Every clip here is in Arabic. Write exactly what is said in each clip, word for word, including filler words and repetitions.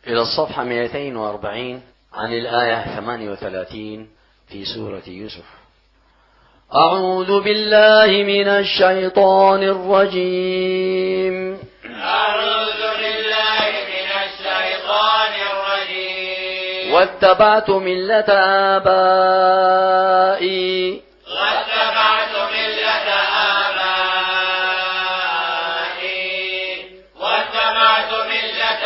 إلى الصفحة مئتين وأربعين عن الآية ثمانية وثلاثين في سورة يوسف. أعوذ بالله من الشيطان الرجيم. أعوذ بالله من الشيطان الرجيم. واتبعت ملة آبائي واتبعت ملة آبائي واتبعت ملة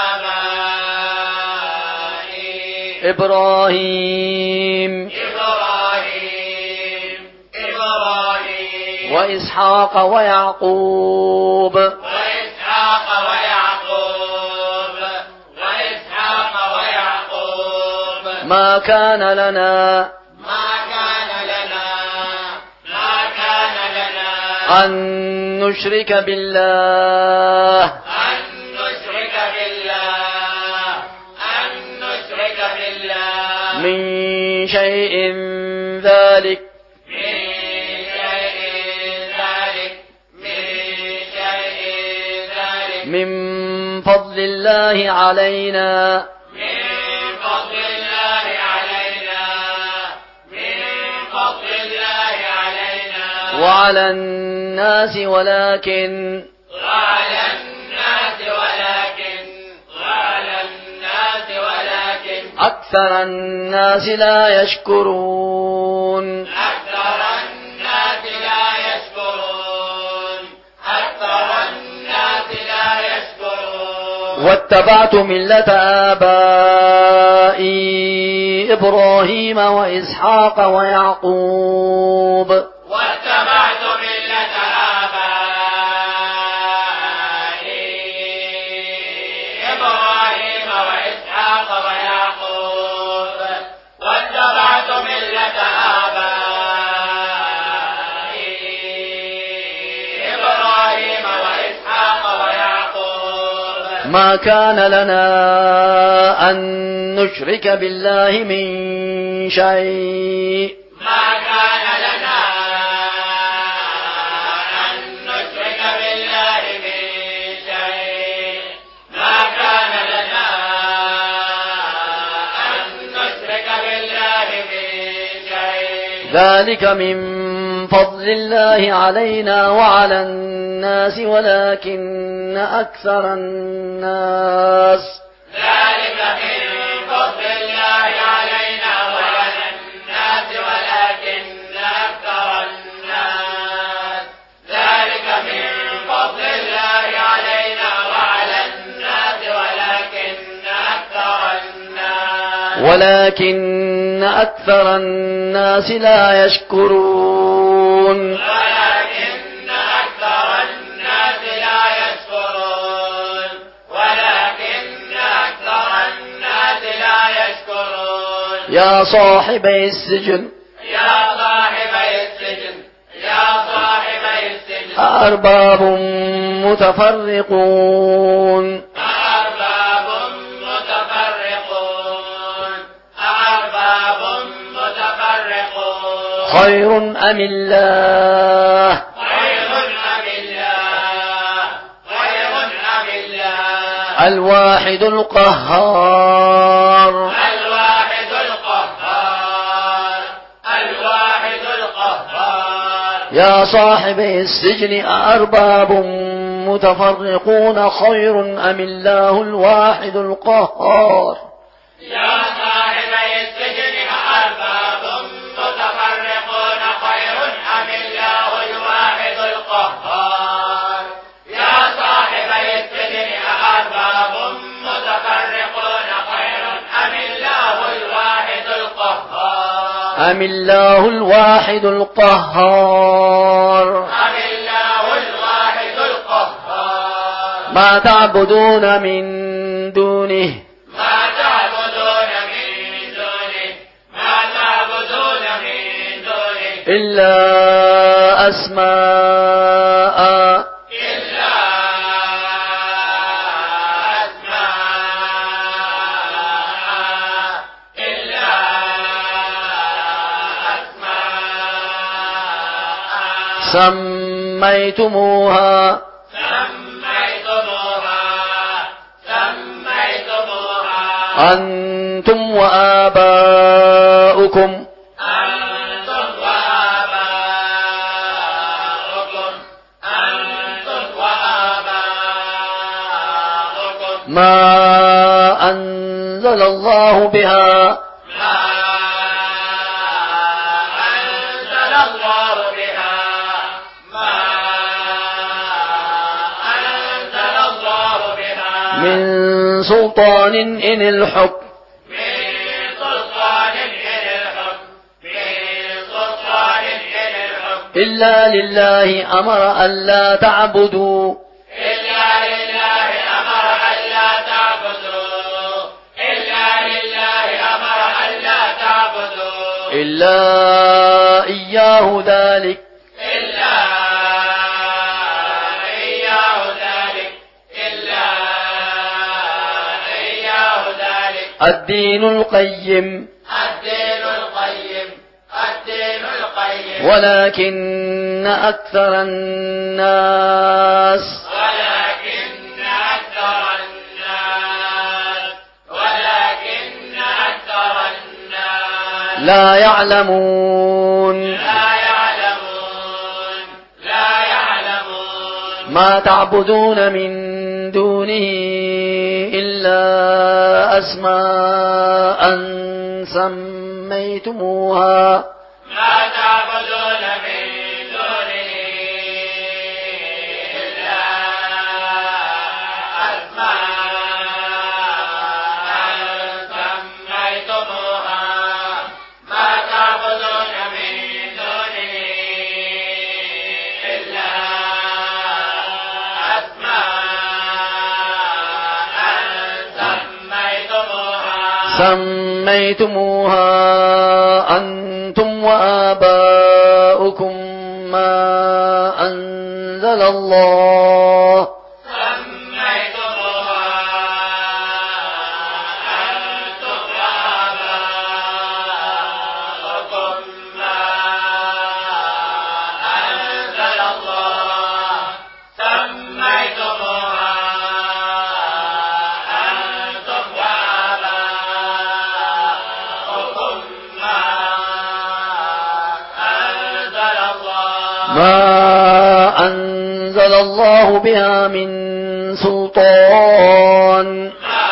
آبائي إبراهيم إبراهيم إبراهيم وإسحاق ويعقوب وإسحاق ويعقوب وإسحاق ويعقوب ما كان لنا ما كان لنا ما كان لنا أن نشرك بالله أن نشرك بالله أن نشرك بالله من شيء ذلك من شيء ذلك من شيء ذلك من فضل الله علينا من فضل الله علينا من فضل الله علينا وعلى الناس ولكن وعلى الناس ولكن وعلى الناس ولكن أكثر الناس لا يشكرون. أكثر الناس لا يشكرون أكثر الناس لا يشكرون. واتبعت ملة آبائي إبراهيم وإسحاق ويعقوب واتبعت ملة آبائي إبراهيم وإسحاق ويعقوب واتبعت ملة آبائي إبراهيم وإسحاق ويعقوب ما كان لنا أن نشرك بالله من شيء ما كان لنا أن نشرك بالله من شيء ما كان لنا أن نشرك بالله من شيء ذلك من فضل الله علينا وعلى الناس ولكن أكثر الناس ذلك من فضل الله علينا وعلى الناس ولكن أكثر الناس ذلك من فضل الله علينا وعلى الناس ولكن أكثر الناس ولكن أكثر الناس لا يشكرون. ولكن أكثر الناس لا يشكرون ولكن أكثر الناس لا يشكرون. يا صاحبي السجن يا صاحبي السجن يا صاحبي السجن أأرباب متفرقون أأرباب متفرقون أأرباب متفرقون خير أم الله خير أم الله خير أم الله الواحد القهار. الواحد القهار الواحد القهار. يا صاحبي السجن أأرباب متفرقون خير أم الله الواحد القهار. يا صاحبي السجن أأرباب متفرقون خير أم الله الواحد القهار. يا صاحبي السجن أأرباب متفرقون خير أم الله الواحد القهار. أم الله الواحد القهار. أم الله الواحد القهار. ما تعبدون من دونه ما تعبدون من دونه ما تعبدون من دونه إلا أسماء إلا أسماء إلا أسماء سميتموها سميتموها سميتموها أنتم وآباؤكم أنتم وآباؤكم أنتم وآباؤكم ما أنزل الله بها ما أنزل الله بها ما أنزل الله بها من سلطان إن الحكم من سلطان إن الحكم من سلطان إن الحكم إلا لله أمر ألا تعبدوا إلا لله أمر ألا تعبدوا إلا لله أمر ألا تعبدوا إلا إياه ذلك إلا إياه ذلك إلا إياه ذلك الدين القيم الدين القيم الدين القيم ولكن أكثر الناس ولكن أكثر الناس ولكن أكثر الناس لا يعلمون لا يعلمون لا يعلمون ما تعبدون من دونه إلا أسماء سميتموها ما تعبدون من دونه إلا أسماء سميتموها ما تعبدون من دونه إلا أسماء سميتموها سميتموها أنتم وآباؤكم ما أنزل الله سميتموها أنتم وآباؤكم ما أنزل الله سميتموها أنتم وآباؤكم ما أنزل الله ما أنزل الله بها من سلطان ما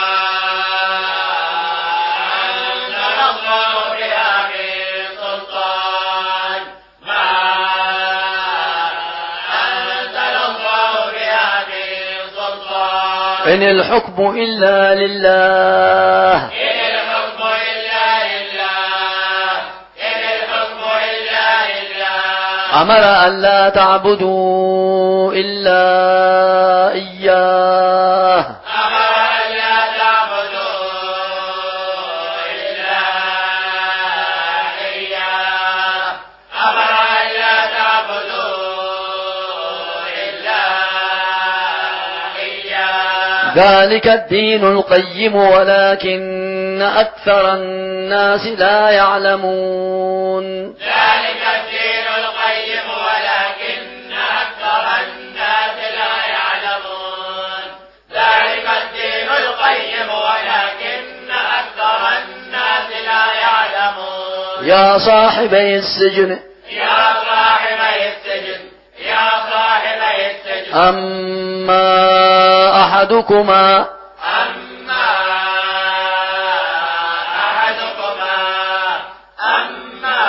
أنزل الله بها من سلطان ما أنزل الله بها من سلطان إن الحكم إلا لله إن الحكم إلا لله إن الحكم إلا لله أمر ألا تعبدوا إلا إياه أمر ألا تعبدوا إلا إياه أمر ألا تعبدوا إلا إياه ذلك الدين القيم ولكن أكثر الناس لا يعلمون ذلك الدين القيم ولكن أكثر الناس لا يعلمون ذلك الدين القيم ولكن أكثر الناس لا يعلمون يا صاحبي السجن يا صاحبي السجن يا صاحبي السجن أما أحدكما أما أحدكما أما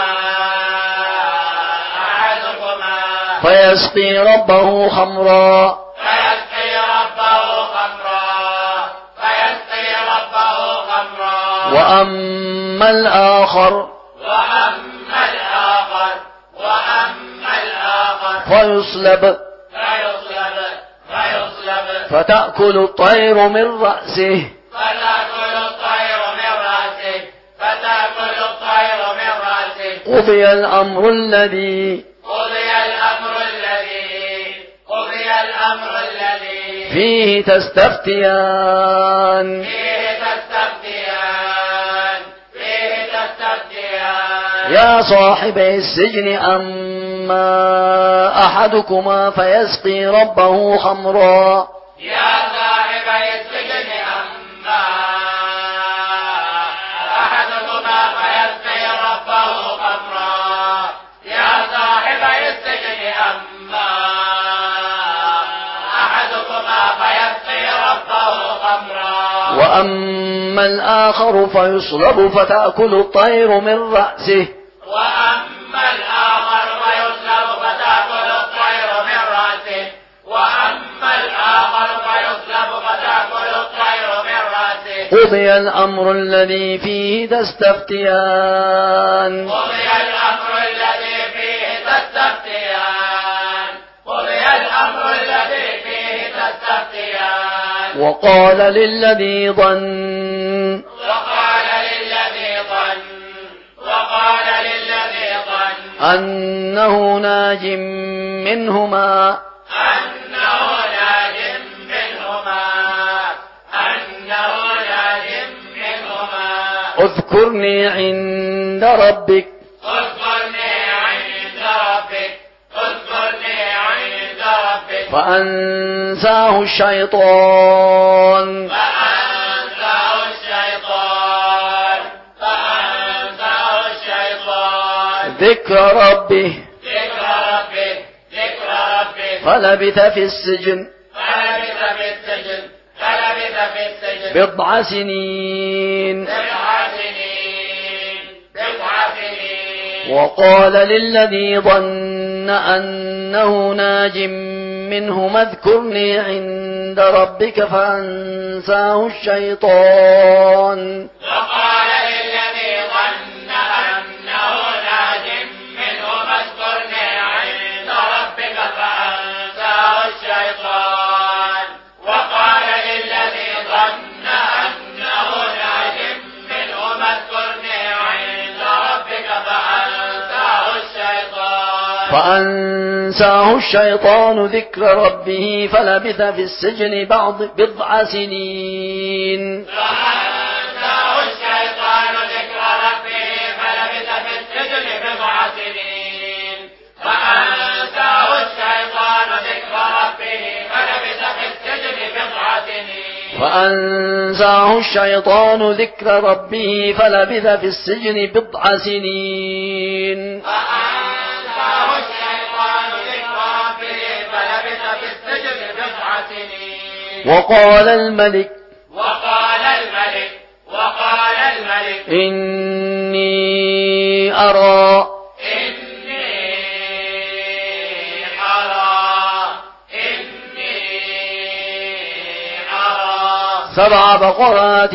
أحدكما فيسقي ربه خمرا فيسقي ربه خمرا فيسقي ربه خمرا وأما الآخر وأما الآخر وأما الآخر فيصلب فيصلب فيصلب فتأكل الطير من رأسه فتأكل الطير من رأسه فتأكل الطير من رأسه قضي الأمر الذي قضي الأمر الذي قضي الأمر الذي فيه تستفتيان فيه تستفتيان فيه تستفتيان يا صاحبي السجن أما أحدكما فيسقي ربه خمرا يا صاحبي السجن أما وأما الآخر فيصلب فتأكل الطير من رأسه وأما الآخر فيصلب فتأكل الطير من رأسه وأما الآخر فيصلب فتأكل الطير من رأسه قضي الأمر الذي فيه تستفتيان قضي الأمر الذي فيه تستفتيان قضي الأمر الذي فيه تستفتيان وقال للذي ظن وقال للذي ظن وقال للذي ظن أنه ناج منهما أنه ناج منهما أنه ناج منهما اذكرني عند ربك اذكرني عند ربك اذكرني عند ربك فأنساه الشيطان فأنساه الشيطان فأنساه الشيطان ذكر ربه ذكر ربه ذكر ربه فلبث في السجن فلبث في السجن فلبث في السجن بضع سنين بضع سنين بضع سنين وقال للذي ظن أنه ناج منهما اذكرني عند ربك فأنساه الشيطان وقال للذي ظن أنه ناج منهما اذكرني عند ربك فأنساه الشيطان وقال للذي ظن أنه ناج منهما اذكرني عند ربك فأنساه الشيطان فأنساه الشيطان ذكر ربه فلبث في السجن بعض بضع سنين فأنساه الشيطان ذكر ربه فلبث في السجن بضع سنين فأنساه الشيطان ذكر ربه فلبث في السجن بضع سنين فأنساه الشيطان ذكر ربه فلبث في السجن بضع سنين فأنساه الشيطان ذكر ربه فلبث في السجن بضع سنين وقال الملك وقال الملك وقال الملك إني أرى إني أرى إني أرى سبع بقرات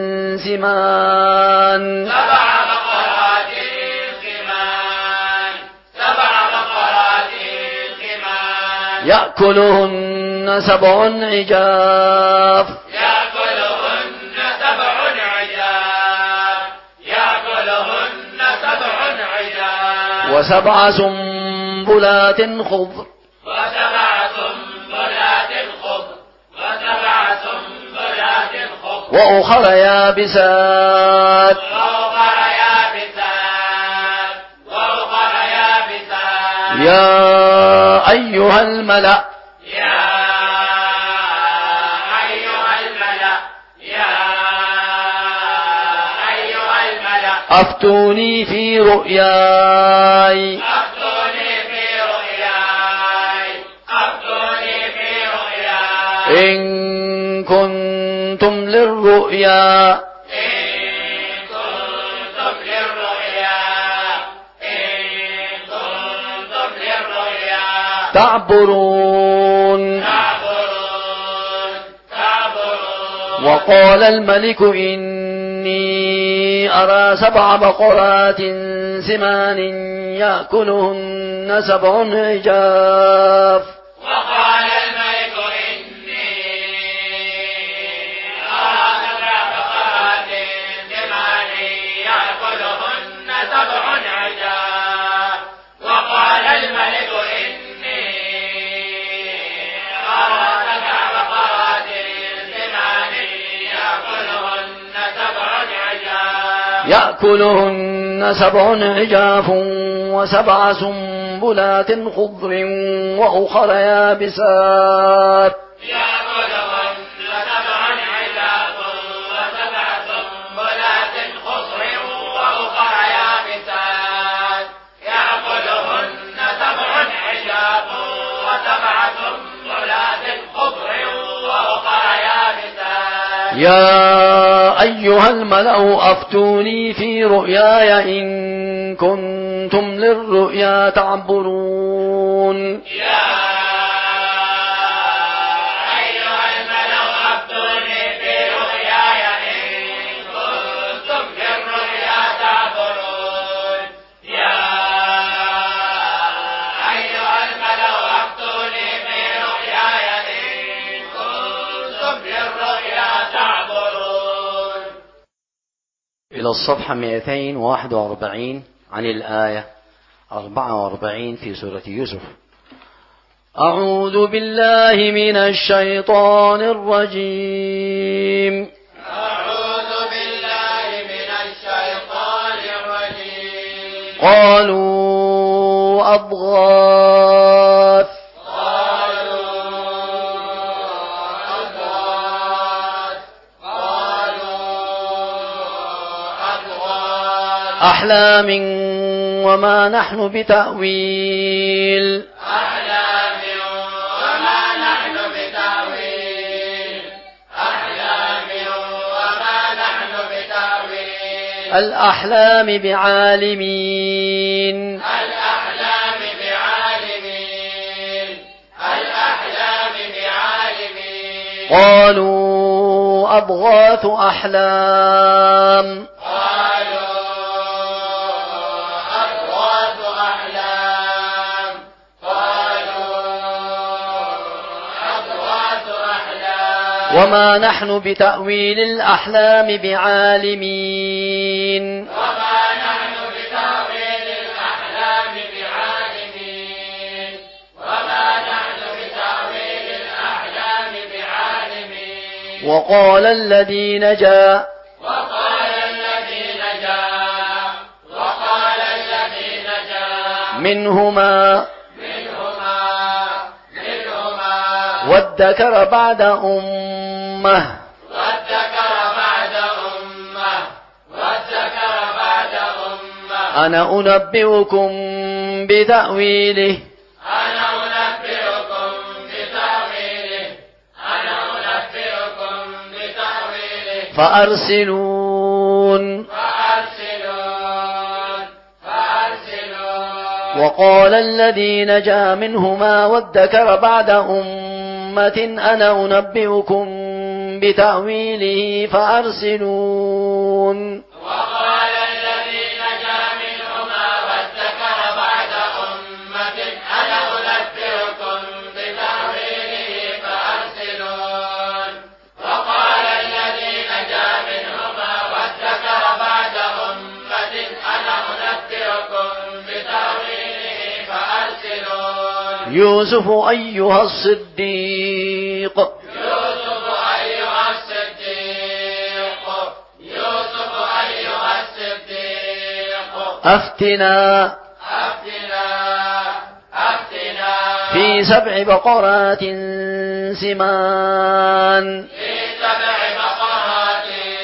سمان سبع بقرات سمان سبع بقرات سمان يأكلهن سبع عجاف يأكلهن سبع عجاف يأكلهن سبع عجاف وسبع سنبلات خضر وسبع سنبلات خضر وسبع سنبلات خضر وأخر يابسات وأخر يابسات وأخر يابسات يا أيها الملأ يا أيها الملأ يا أيها الملأ أفتوني في رؤياي أفتوني في رؤياي أفتوني في رؤياي إن كنتم للرؤيا إن كنتم للرؤيا إن كنتم للرؤيا تعبرون تعبرون تعبرون وقال الملك إني أرى سبع بقرات سمان يأكلهن سبع عجاف وقال الملك إني أرى سبع بقرات سمان يأكلهن سبع عجاف وقال الملك إني أرى سبع بقرات سمان يأكلهن سبع عجاف يأكلهن سبع عجاف وسبع سنبلات خضر وأخر يابسات يأكلهن سبع عجاف وسبع سنبلات خضر وأخر يابسات يأكلهن سبع عجاف وسبع سنبلات خضر وأخر يابسات يا أيها الملأ أفتوني في رؤياي إن كنتم للرؤيا تعبرون يا أيها الملأ أفتوني في رؤياي إن كنتم للرؤيا تعبرون يا أيها الملأ أفتوني في رؤياي إن كنتم للرؤيا تعبرون. إلى الصفحة مئتين وواحد وأربعين عن الآية أربعة وأربعين في سورة يوسف. أعوذ بالله من الشيطان الرجيم. أعوذ بالله من الشيطان الرجيم. قالوا أضغاث قالوا أضغاث قالوا أضغاث أحلام وما نحن بتأويل أحلام وما نحن بتأويل أحلام وما نحن بتأويل الأحلام بعالمين الأحلام بعالمين الأحلام بعالمين. قالوا أضغاث أحلام قالوا أضغاث أحلام قالوا أضغاث أحلام وما نحن بتأويل الأحلام بعالمين وما نحن بتأويل الأحلام بعالمين وما نحن بتأويل الأحلام بعالمين. وقال الذي نجا وقال الذي نجا وقال الذي نجا منهما منهما منهما وادكر بعد أمة وادكر بعد أمة وادكر بعد أمة أنا أنبئكم بتأويله أنا أنبئكم بتأويله أنا أنبئكم بتأويله فأرسلون فأرسلون فأرسلون. وقال الذي نجا منهما وادكر بعد أمة أنا أنبئكم بتأويله فأرسلون. وقال الذي نجا منهما وادكر بعد أمة أنا أنبئكم بتأويله فأرسلون. وقال الذي نجا منهما وادكر بعد أمة أنا أنبئكم بتأويله فأرسلون. يوسف أيها الصديق يوسف أيها الصديق يوسف أيها الصديق أفتنا أفتنا أفتنا في سبع بقرات سمان في سبع بقرات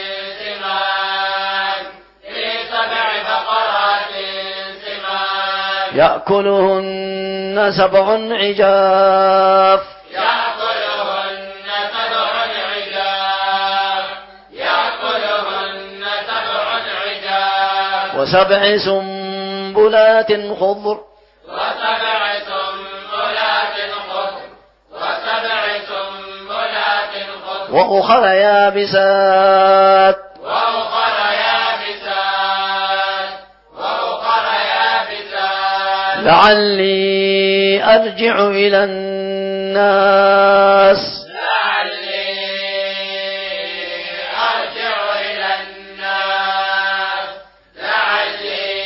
سمان في سبع بقرات سمان يأكلهن سبع عجاف يأكلهن سبع عجاف يأكلهن سبع عجاف وسبع سنبلات خضر وسبع سنبلات خضر وسبع سنبلات خضر وأخر يابسات وأخر يابسات وأخر يابسات لعلي أرجع إلى الناس لعلي أرجع إلى الناس لعلي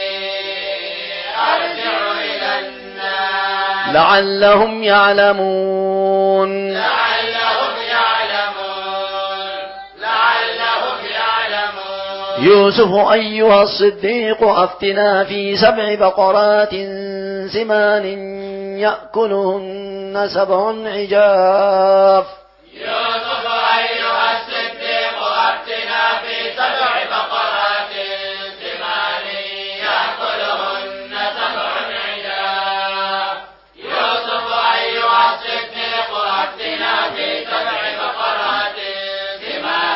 أرجع إلى الناس لعلهم يعلمون لعلهم يعلمون لعلهم يعلمون. يوسف أيها الصديق أفتنا في سبع بقرات سمان يأكلهن سبع عجاف يوسف أيها الصديق أفتنا في سبع بقرات سمان يأكلهن سبع عجاف. يوسف أيها الصديق أفتنا في سبع بقرات سمان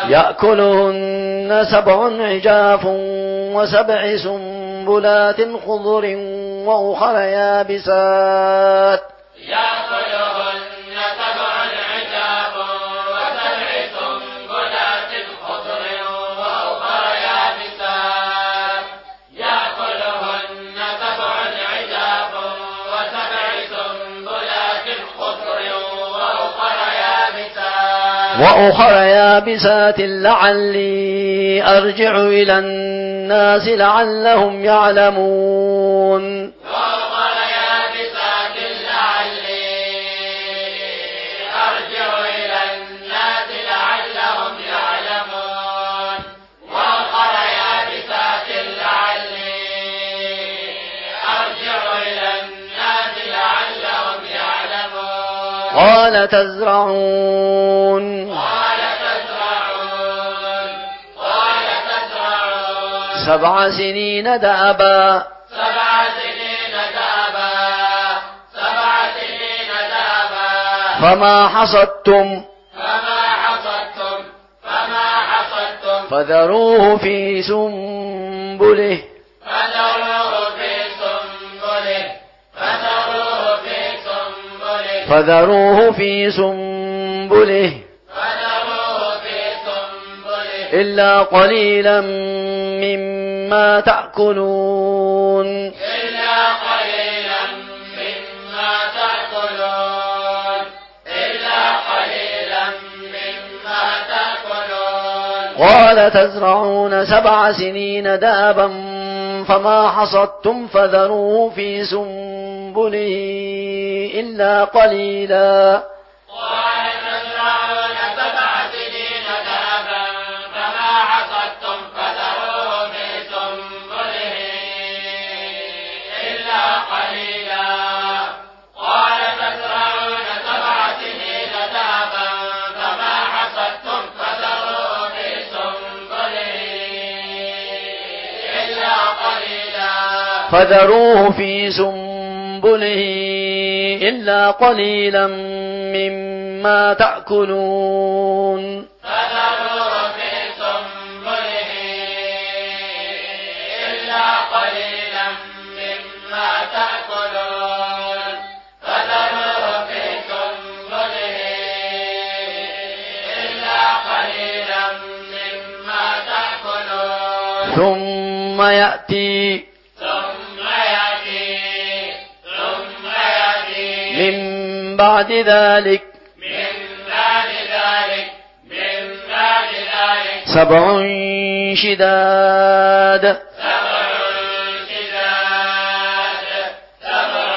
يأكلهن سبع عجاف وسبع سنبلات خضر وأخر يابسات يأكلهن سبع عجاف وسبع سنبلات خضر وأخر يابسات يأكلهن سبع عجاف وسبع سنبلات خضر وأخر يابسات وأخر يابسات لعلي أرجع إلى الناس لعلهم يعلمون وأخر يابسات لعلي أرجع إلى الناس لعلهم يعلمون وأخر يابسات لعلي أرجع إلى الناس لعلهم يعلمون قال تزرعون قال تزرعون قال تزرعون سبع سنين دأبا سبع سنين دابا سبع سنين دابا فما حصدتم فما حصدتم فما حصدتم فذروه في سنبله فذروه في سنبله فذروه في سنبله فذروه في سنبله فذروه في سنبله إلا قليلا مما تأكلون إلا قليلا مما تأكلون إلا قليلا مما تأكلون قال تزرعون سبع سنين دابا فما حصدتم فذروه في سنبله إلا قليلا قال تزرعون سبع سنين دابا فما حصدتم فذروه في سنبله إلا قليلا قال تزرعون سبع سنين دابا فما حصدتم فذروه في سنبله إلا قليلا فذروه في سنبله إلا قليلا مما تأكلون فذروه في سنبله إلا قليلا مما تأكلون فذروه في سنبله إلا قليلا مما تأكلون ثم يأتي ثم يأتي ثم يأتي من بعد ذلك من بعد ذلك من بعد ذلك سبع شداد سبع شداد سبع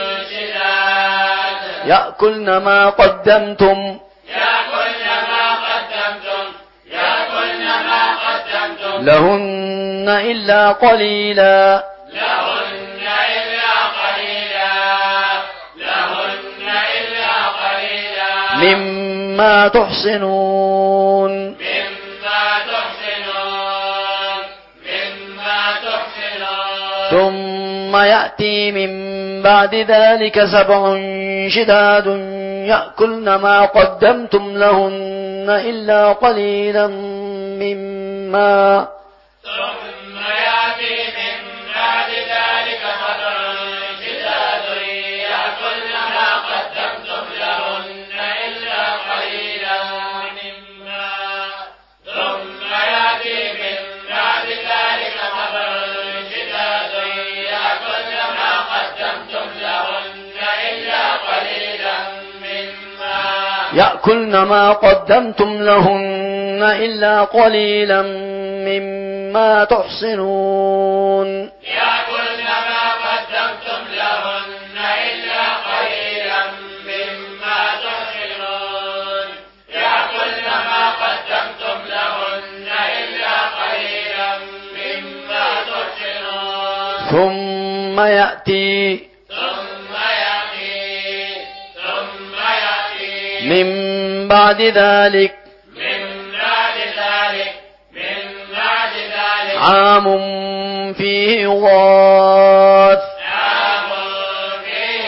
شداد يأكلن ما قدمتم يأكلن ما قدمتم يأكلن ما قدمتم لهن إلا قليلا لهن إلا قليلا لهن إلا قليلا مما تحصنون مما تحسنون مما تحسنون ثم يأتي من بعد ذلك سبع شداد يأكلن ما قدمتم لهن إلا قليلا مما ثم يأتي من بعد ذلك سبع شداد يأكلن ما قدمتم لهن إلا قليلا مما ثم يأتي من بعد ذلك سبع شداد يأكلن ما قدمتم لهن إلا قليلا مما يأكلن ما قدمتم لهن إلا قليلا مما تحصنون يأكلن ما قدمتم لهن إلا قليلا مما تحسنون يأكلن ما قدمتم لهن إلا قليلا مما تحسنون ثم يأتي ثم يأتي ثم يأتي من بعد ذلك من بعد ذلك من بعد ذلك عام فيه يغاث عام فيه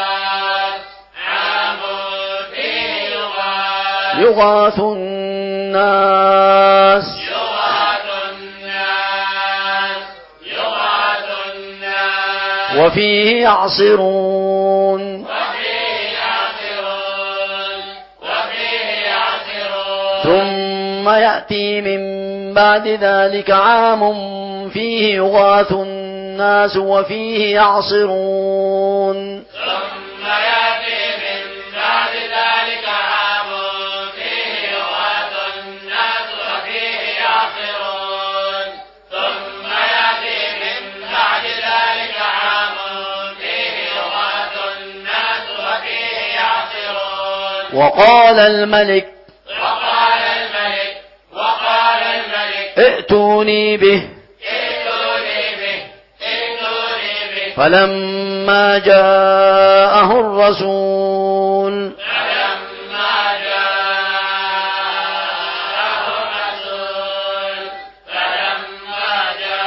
يغاث عام فيه يغاث يغاث الناس يغاث الناس يغاث الناس وفيه يعصرون وفيه يعصرون وفيه يعصرون ثم يأتي من بعد ذلك عام فيه يغاث الناس وفيه يعصرون ثم يأتي من بعد ذلك عام فيه يغاث الناس وفيه يعصرون ثم يأتي من بعد ذلك عام فيه يغاث الناس وفيه يعصرون وقال الملك وقال الملك وقال الملك ائتوني به ائتوني به ائتوني به فلما جاءه الرسول فلما جاءه الرسول فلما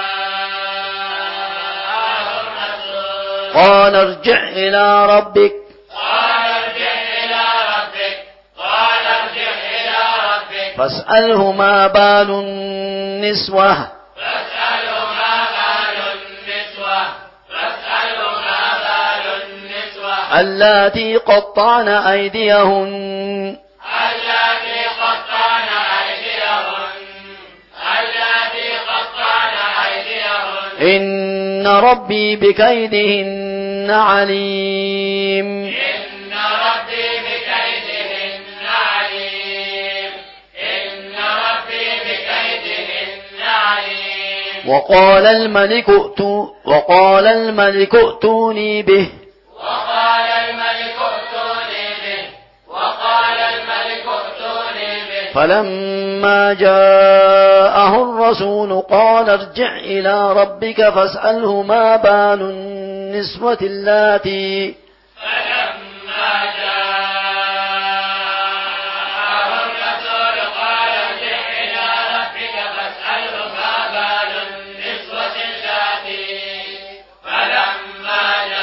جاءه الرسول قال ارجع إلى ربك قال ارجع إلى ربك قال ارجع إلى ربك فاسأله ما بال النسوة فاسأله ما بال النسوة فاسأله ما بال النسوة اللاتي قطعن أيديهن اللاتي قطعن أيديهن اللاتي قطعن أيديهن إن ربي بكيدهن عليم إن ربي بكيدهن عليم إن ربي بكيدهن عليم وقال الملك ائتو وقال الملك ائتوني به وقال الملك ائتوني به وقال الملك ائتوني به فلما جاءه الرسول قال ارجع إلى ربك فاسأله ما بال النسوة اللاتي فلما جاءه الرسول قال ارجع إلى ربك فاسأله ما بال النسوة اللاتي فلما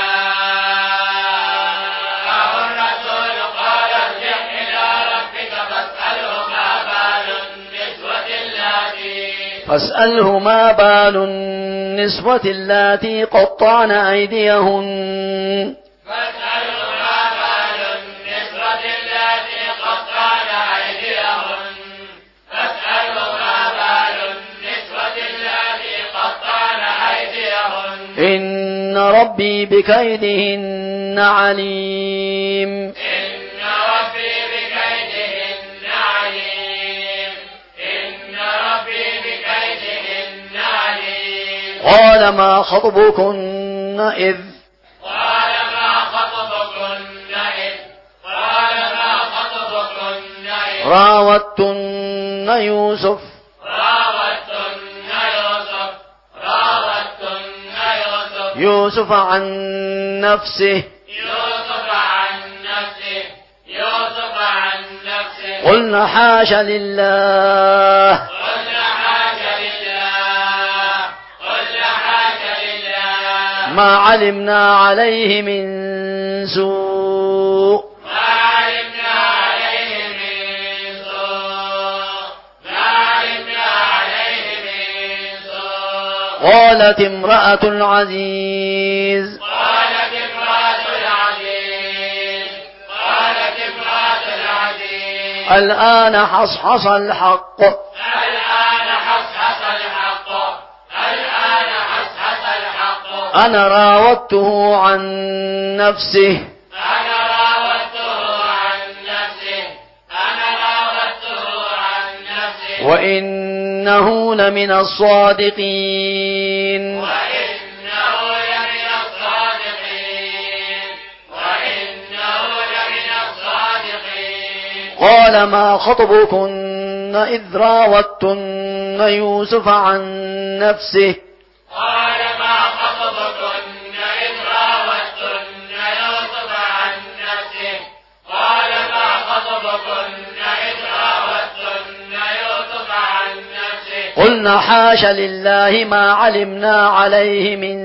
جاءه الرسول قال ارجع إلى ربك فاسأله ما بال النسوة اللاتي فاسأله ما بال النسوة اللاتي قطعن أيديهن فاسأله ما بال النسوة اللاتي قطعن أيديهن فاسأله ما بال النسوة اللاتي قطعن أيديهن إن ربي بكيدهن عليم إن ربي بكيدهن عليم إن ربي بكيدهن عليم قال ما خطبكن إذ قال ما خطبكن إذ قال ما خطبكن إذ راوتن يوسف راوتن يوسف راوتن يوسف يوسف عن نفسه يوسف عن نفسه يوسف عن نفسه قلنا حاش لله قلنا حاش لله قلنا حاش لله ما علمنا عليه من سوء ما علمنا عليه من سوء ما علمنا عليه من سوء قالت امرأة العزيز قالت امرأة العزيز قالت امرأة العزيز الآن حصحص الحق الآن حصحص الحق الآن حصحص الحق أنا راودته عن نفسه أنا راودته عن نفسه أنا راودته عن نفسه وإنه لمن الصادقين وإنه لمن الصادقين وإنه لمن الصادقين قال ما خطبكن إذ راوتن يوسف عن نفسه قال ما خطبكن إذ راوتن يوسف عن نفسه قال ما خطبكن إذ راوتن يوسف عن نفسه قلنا حاش لله ما علمنا عليه من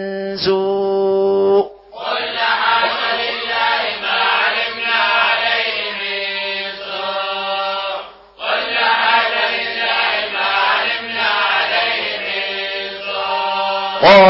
سوء قلنا حاش لله ما علمنا عليه من سوء قلنا حاش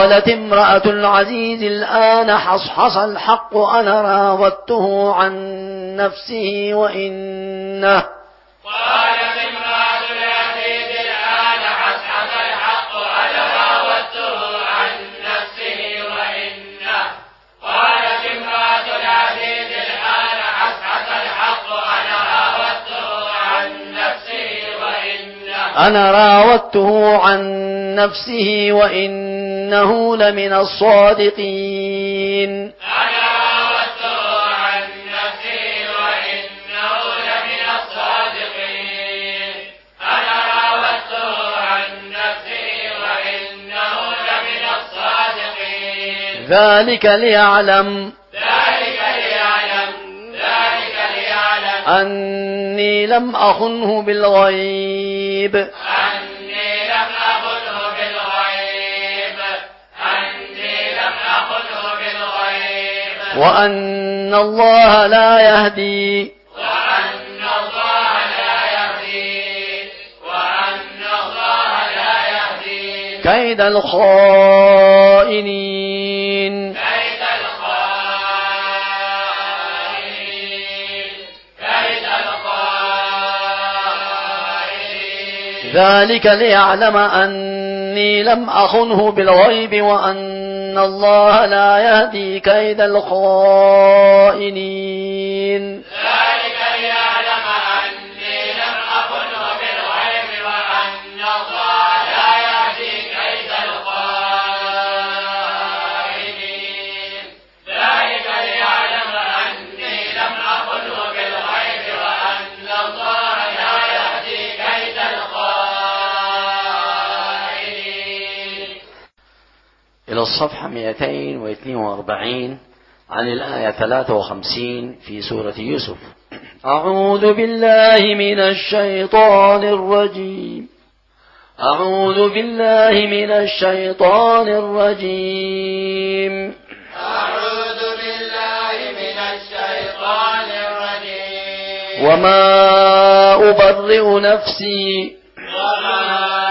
وقالت امرأة العزيز الآن حصحص الحق أنا راودته عن نفسه وإنه قالت امرأة العزيز الآن حصحص الحق أنا راودته عن نفسه وإنه قالت امرأة العزيز الآن حصحص الحق أنا راودته عن نفسه وإنه أنا راودته عن نفسه وإنه لمن الصادقين أنا راودته عن نفسه وإنه لمن الصادقين أنا راودته عن نفسه وإنه لمن الصادقين ذلك ليعلم ذلك ليعلم ذلك ليعلم أني لم أخنه بالغيب أني لم أخنه بالغيب أني لم أخنه بالغيب وأن الله لا يهدي وأن الله لا يهدي وأن الله لا يهدي كيد الخائنين كيد الخائنين كيد الخائنين ذلك ليعلم أني لم أخنه بالغيب وأن الله لا يهدي كيد الخائنين ذلك ليعلم أني لم أخنه بالغيب وأن الله لا يهدي كيد الخائنين ذلك ليعلم أني لم أخنه بالغيب وأن الله لا يهدي كيد الخائنين. إلى الصفحة مئتين واثنين وأربعين عن الآية ثلاثة وخمسين في سورة يوسف. أعوذ بالله من الشيطان الرجيم أعوذ بالله من الشيطان الرجيم أعوذ بالله من الشيطان الرجيم وما أبرئ نفسي وما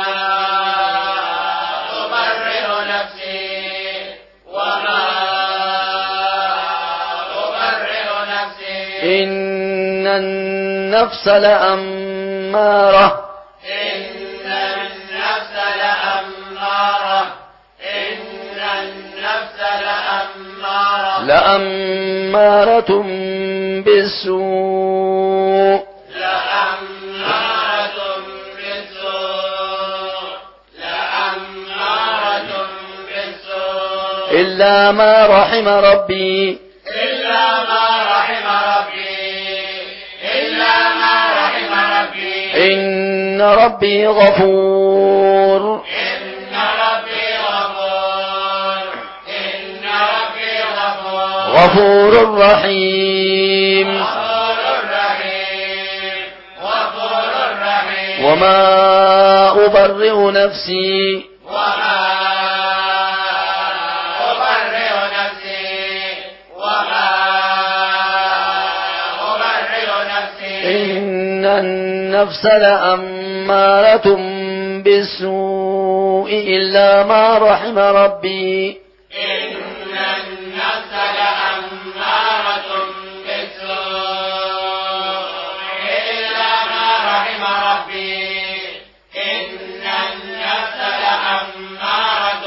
أبرئ نفسي وما أبرئ نفسي إن النفس لأمارة إن النفس لأمارة إن النفس لأمارة لأمارة بالسوء لأمارة بالسوء لأمارة بالسوء إلا ما رحم ربي إلا ما رحم ربي إلا ما رحم ربي إن ربي غفور إن ربي غفور إن ربي غفور غفور رحيم غفور رحيم غفور رحيم وما أبرئ نفسي وما أبرئ نفسي وما أبرئ نفسي إن النفس لأمارة بالسوء إلا ما رحم ربي إن النفس لأمارة بالسوء إلا ما رحم ربي إن النفس لأمارة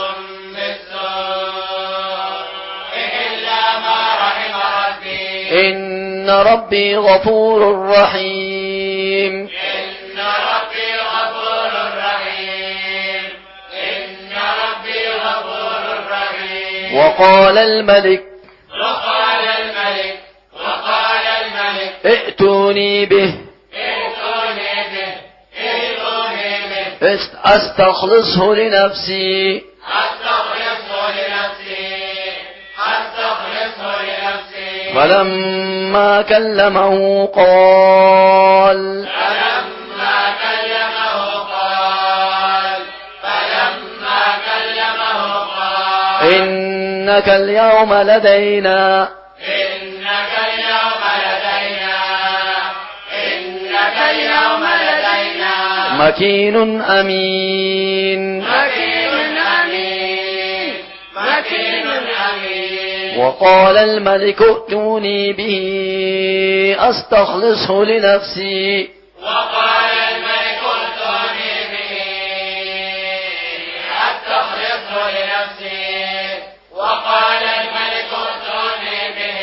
بالسوء إلا ما رحم ربي إن ربي غفور رحيم إن ربي غفور رحيم إن ربي غفور رحيم وقال الملك وقال الملك وقال الملك ائتوني به ائتوني به ائتوني به است- أستخلصه لنفسي أستخلصه لنفسي أستخلصه لنفسي فلما كلمه قال فلما كلمه قال فلما كلمه قال إنك اليوم لدينا إنك اليوم لدينا إنك اليوم لدينا مكين أمين مكين أمين وقال الملك ائتوني به أستخلصه لنفسي وقال الملك ائتوني به أستخلصه لنفسي وقال الملك ائتوني به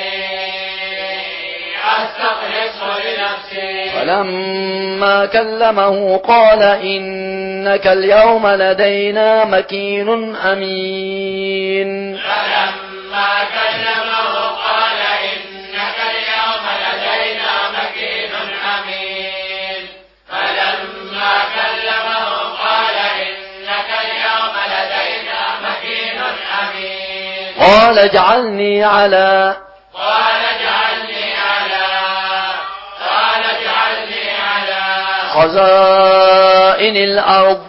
أستخلصه لنفسي فلما كلمه قال إنك اليوم لدينا مكين أمين فلما كلمه قال إنك اليوم لدينا مكين أمين فلما كلمه قال إنك اليوم لدينا مكين أمين قال اجعلني على قال اجعلني على قال اجعلني على خزائن الأرض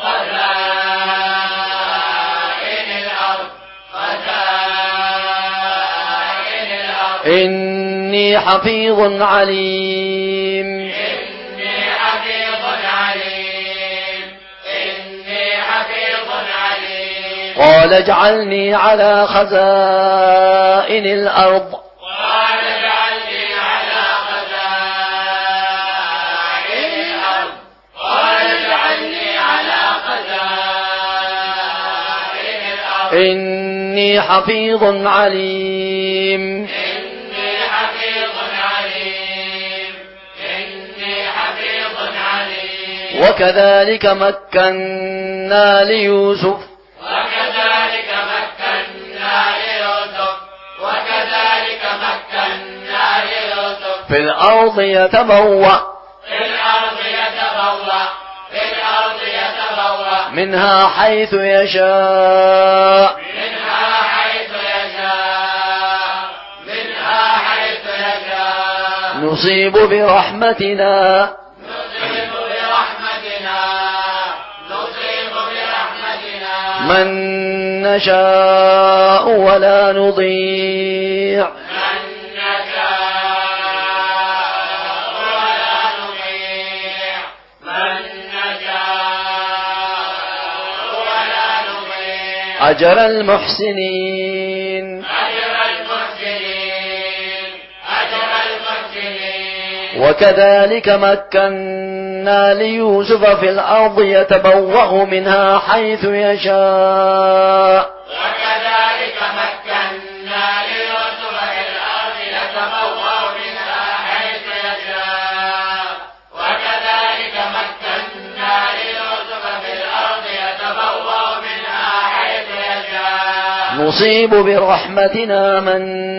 خزائن الأرض خزائن الأرض إني حفيظ عليم إني حفيظ عليم إني حفيظ عليم قال اجعلني على خزائن الأرض قال اجعلني على خزائن الأرض قال اجعلني على خزائن الأرض إني حفيظ عليم إني حفيظ عليم إني حفيظ عليم وكذلك مكنا ليوسف وكذلك مكنا ليوسف وكذلك مكنا ليوسف في الأرض يتبوأ في الأرض يتبوأ في الأرض يتبوأ منها حيث يشاء منها حيث يشاء منها حيث يشاء نصيب برحمتنا نصيب برحمتنا نصيب برحمتنا من نشاء ولا نضيع من نشاء ولا نضيع من نشاء ولا نضيع أجر المحسنين أجر المحسنين أجر المحسنين وكذلك مكنا ليوسف في الأرض يتبوأ منها حيث يشاء وكذلك مكنا ليوسف في الأرض يتبوأ منها حيث يشاء وكذلك مكنا ليوسف في الأرض يتبوأ منها حيث يشاء نصيب برحمتنا من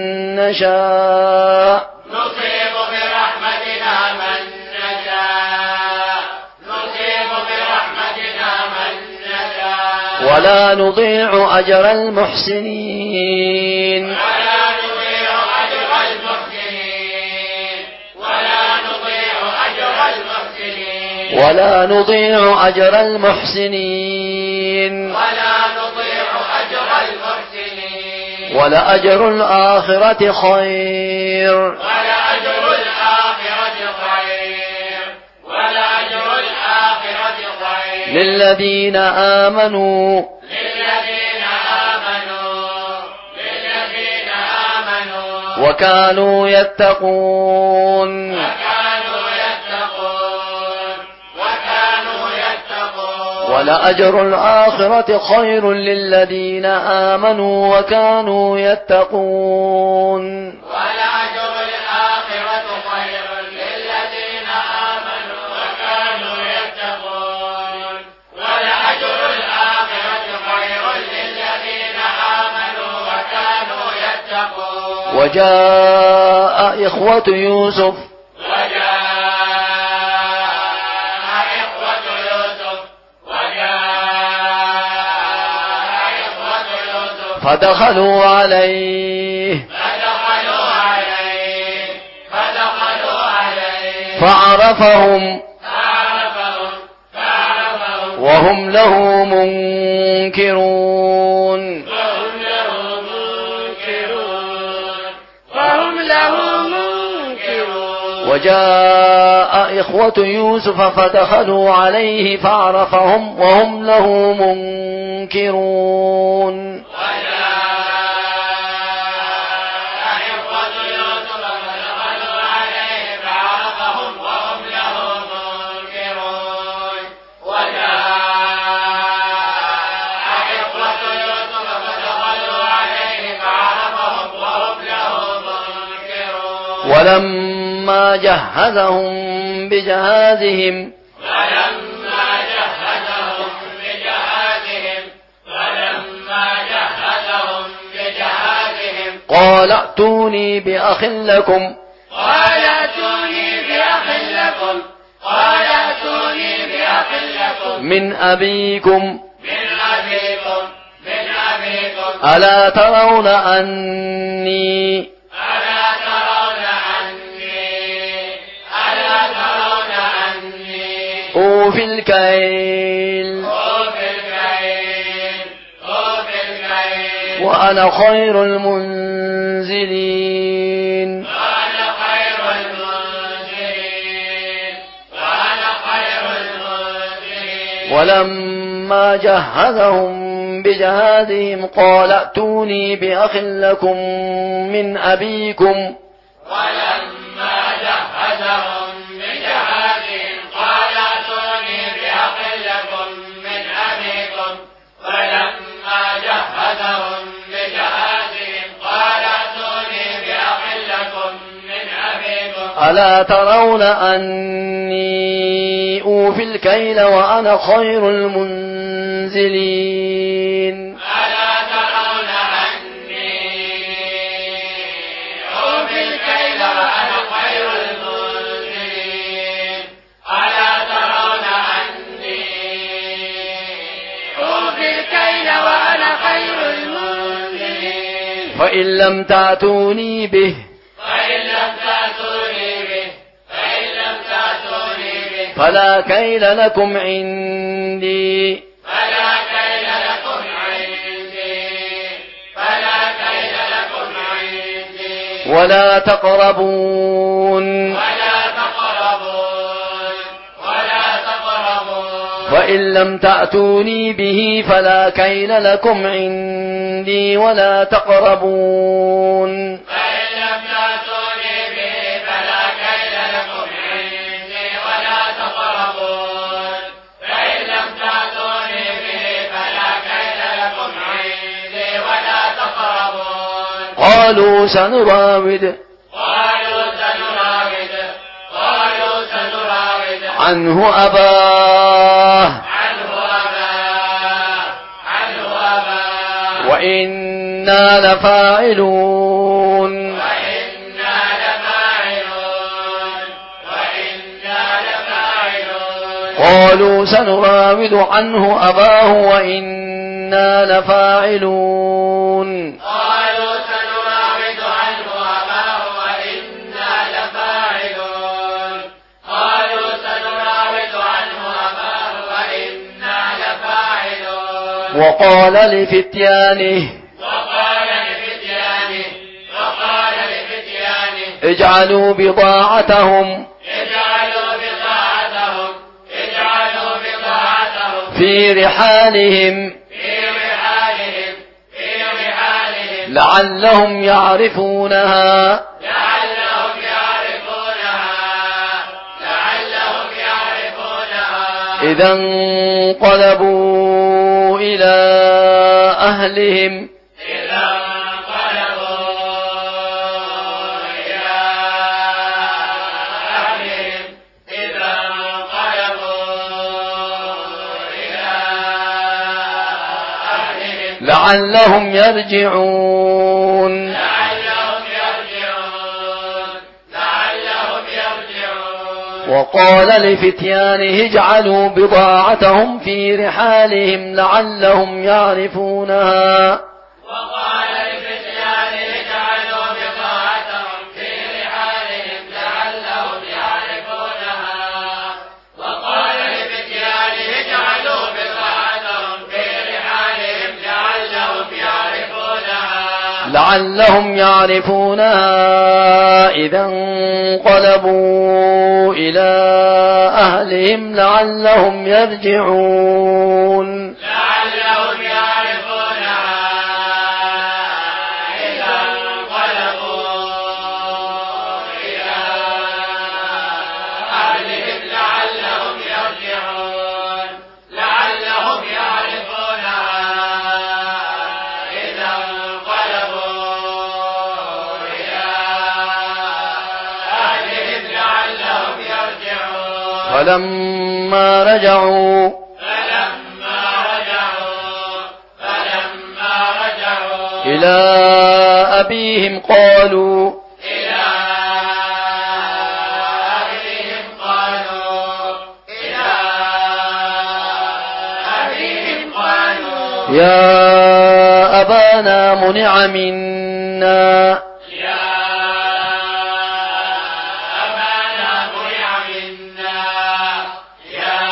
نشاء نصيب برحمتنا من نشاء نصيب برحمتنا من نشاء ولا نضيع أجر المحسنين ولا نضيع أجر المحسنين ولا نضيع أجر المحسنين ولا نضيع أجر المحسنين ولا نضيع أجر المحسنين ولأجر الآخرة خير ولأجر الآخرة خير ولأجر الآخرة خير للذين آمنوا للذين آمنوا للذين آمنوا وكانوا يتقون وكانوا يتقون وكانوا يتقون ولأجر الآخرة خير للذين آمنوا وكانوا يتقون ولأجر الآخرة خير للذين آمنوا وكانوا يتقون ولأجر الآخرة خير للذين آمنوا وكانوا يتقون وجاء إخوة يوسف وجاء إخوة يوسف وجاء إخوة يوسف فدخلوا عليه فدخلوا عليه فدخلوا عليه فعرفهم فعرفهم فعرفهم وهم له منكرون وهم له منكرون وهم له منكرون وجاء إخوة يوسف فدخلوا عليه فعرفهم وهم له منكرون وجاء ولما جهزهم بجهازهم ولما جهزهم بجهازهم ولما جهزهم بجهازهم قال ائتوني بأخ لكم قال ائتوني بأخ لكم قال ائتوني بأخ لكم من أبيكم من أبيكم من أبيكم ألا ترون أني ألا ترون أني ألا ترون أني أوفي الكيل أوفي الكيل أوفي الكيل وأنا خير المنزلين وأنا خير المنزلين وأنا خير المنزلين ولما جهزهم بجهازهم قال ائتوني بأخ لكم من أبيكم ولما جهزهم بجهازهم قال ائتوني بأخ لكم من أبيكم ولما جهزهم بجهازهم قال ائتوني بأخ لكم من أبيكم ألا ترون أني أوفي الكيل وأنا خير المنزلين ألا ترون أني أوفي الكيل وأنا خير المنزلين ألا ترون أني أوفي الكيل وأنا خير المنزلين فإن لم تأتوني به فإن لم تأتوني به فإن لم تأتوني به فلا كيل لكم عندي فلا كيل لكم عندي فلا كيل لكم عندي ولا تقربون ولا تقربون ولا تقربون فإن لم تأتوني به فلا كيل لكم عندي ولا تقربون فإن لم تأتوني به فلا كيل لكم عندي ولا تقربون فإن لم تأتوني به فلا كيل لكم عندي ولا تقربون قالوا سنراود قالوا سنراود قالوا سنراود عنه أباه عنه أباه عنه أباه وإنا لفاعلون وإنا لفاعلون وإنا لفاعلون قالوا سنراود عنه أباه وإنا لفاعلون قالوا سنراود عنه أباه وإنا لفاعلون قالوا سنراود عنه أباه وإنا لفاعلون وقال لفتيانه وقال لفتيانه وقال لفتيانه اجعلوا بضاعتهم اجعلوا بضاعتهم اجعلوا بضاعتهم في رحالهم في رحالهم في رحالهم لعلهم يعرفونها لعلهم يعرفونها لعلهم يعرفونها إذا انقلبوا إلى أهلهم إذا انقلبوا إلى أهلهم إذا انقلبوا إلى أهلهم لعلهم يرجعون لعلهم يرجعون لعلهم يرجعون وقال لفتيانه اجعلوا بضاعتهم في رحالهم لعلهم يعرفونها وقال لفتيانه اجعلوا بضاعتهم في رحالهم لعلهم يعرفونها وقال لفتيانه اجعلوا بضاعتهم في رحالهم لعلهم يعرفونها لعلهم يعرفونها إذا انقلبوا إلى أهلهم لعلهم يرجعون لعلهم يعرفونها إذا انقلبوا إلى أهلهم لعلهم يرجعون لعلهم يعرفونها إذا انقلبوا إلى فلما رجعوا فلما رجعوا فلما رجعوا إلى أبيهم قالوا إلى أبيهم قالوا إلى أبيهم قالوا يا أبانا منع منا يا أبانا منع منا يا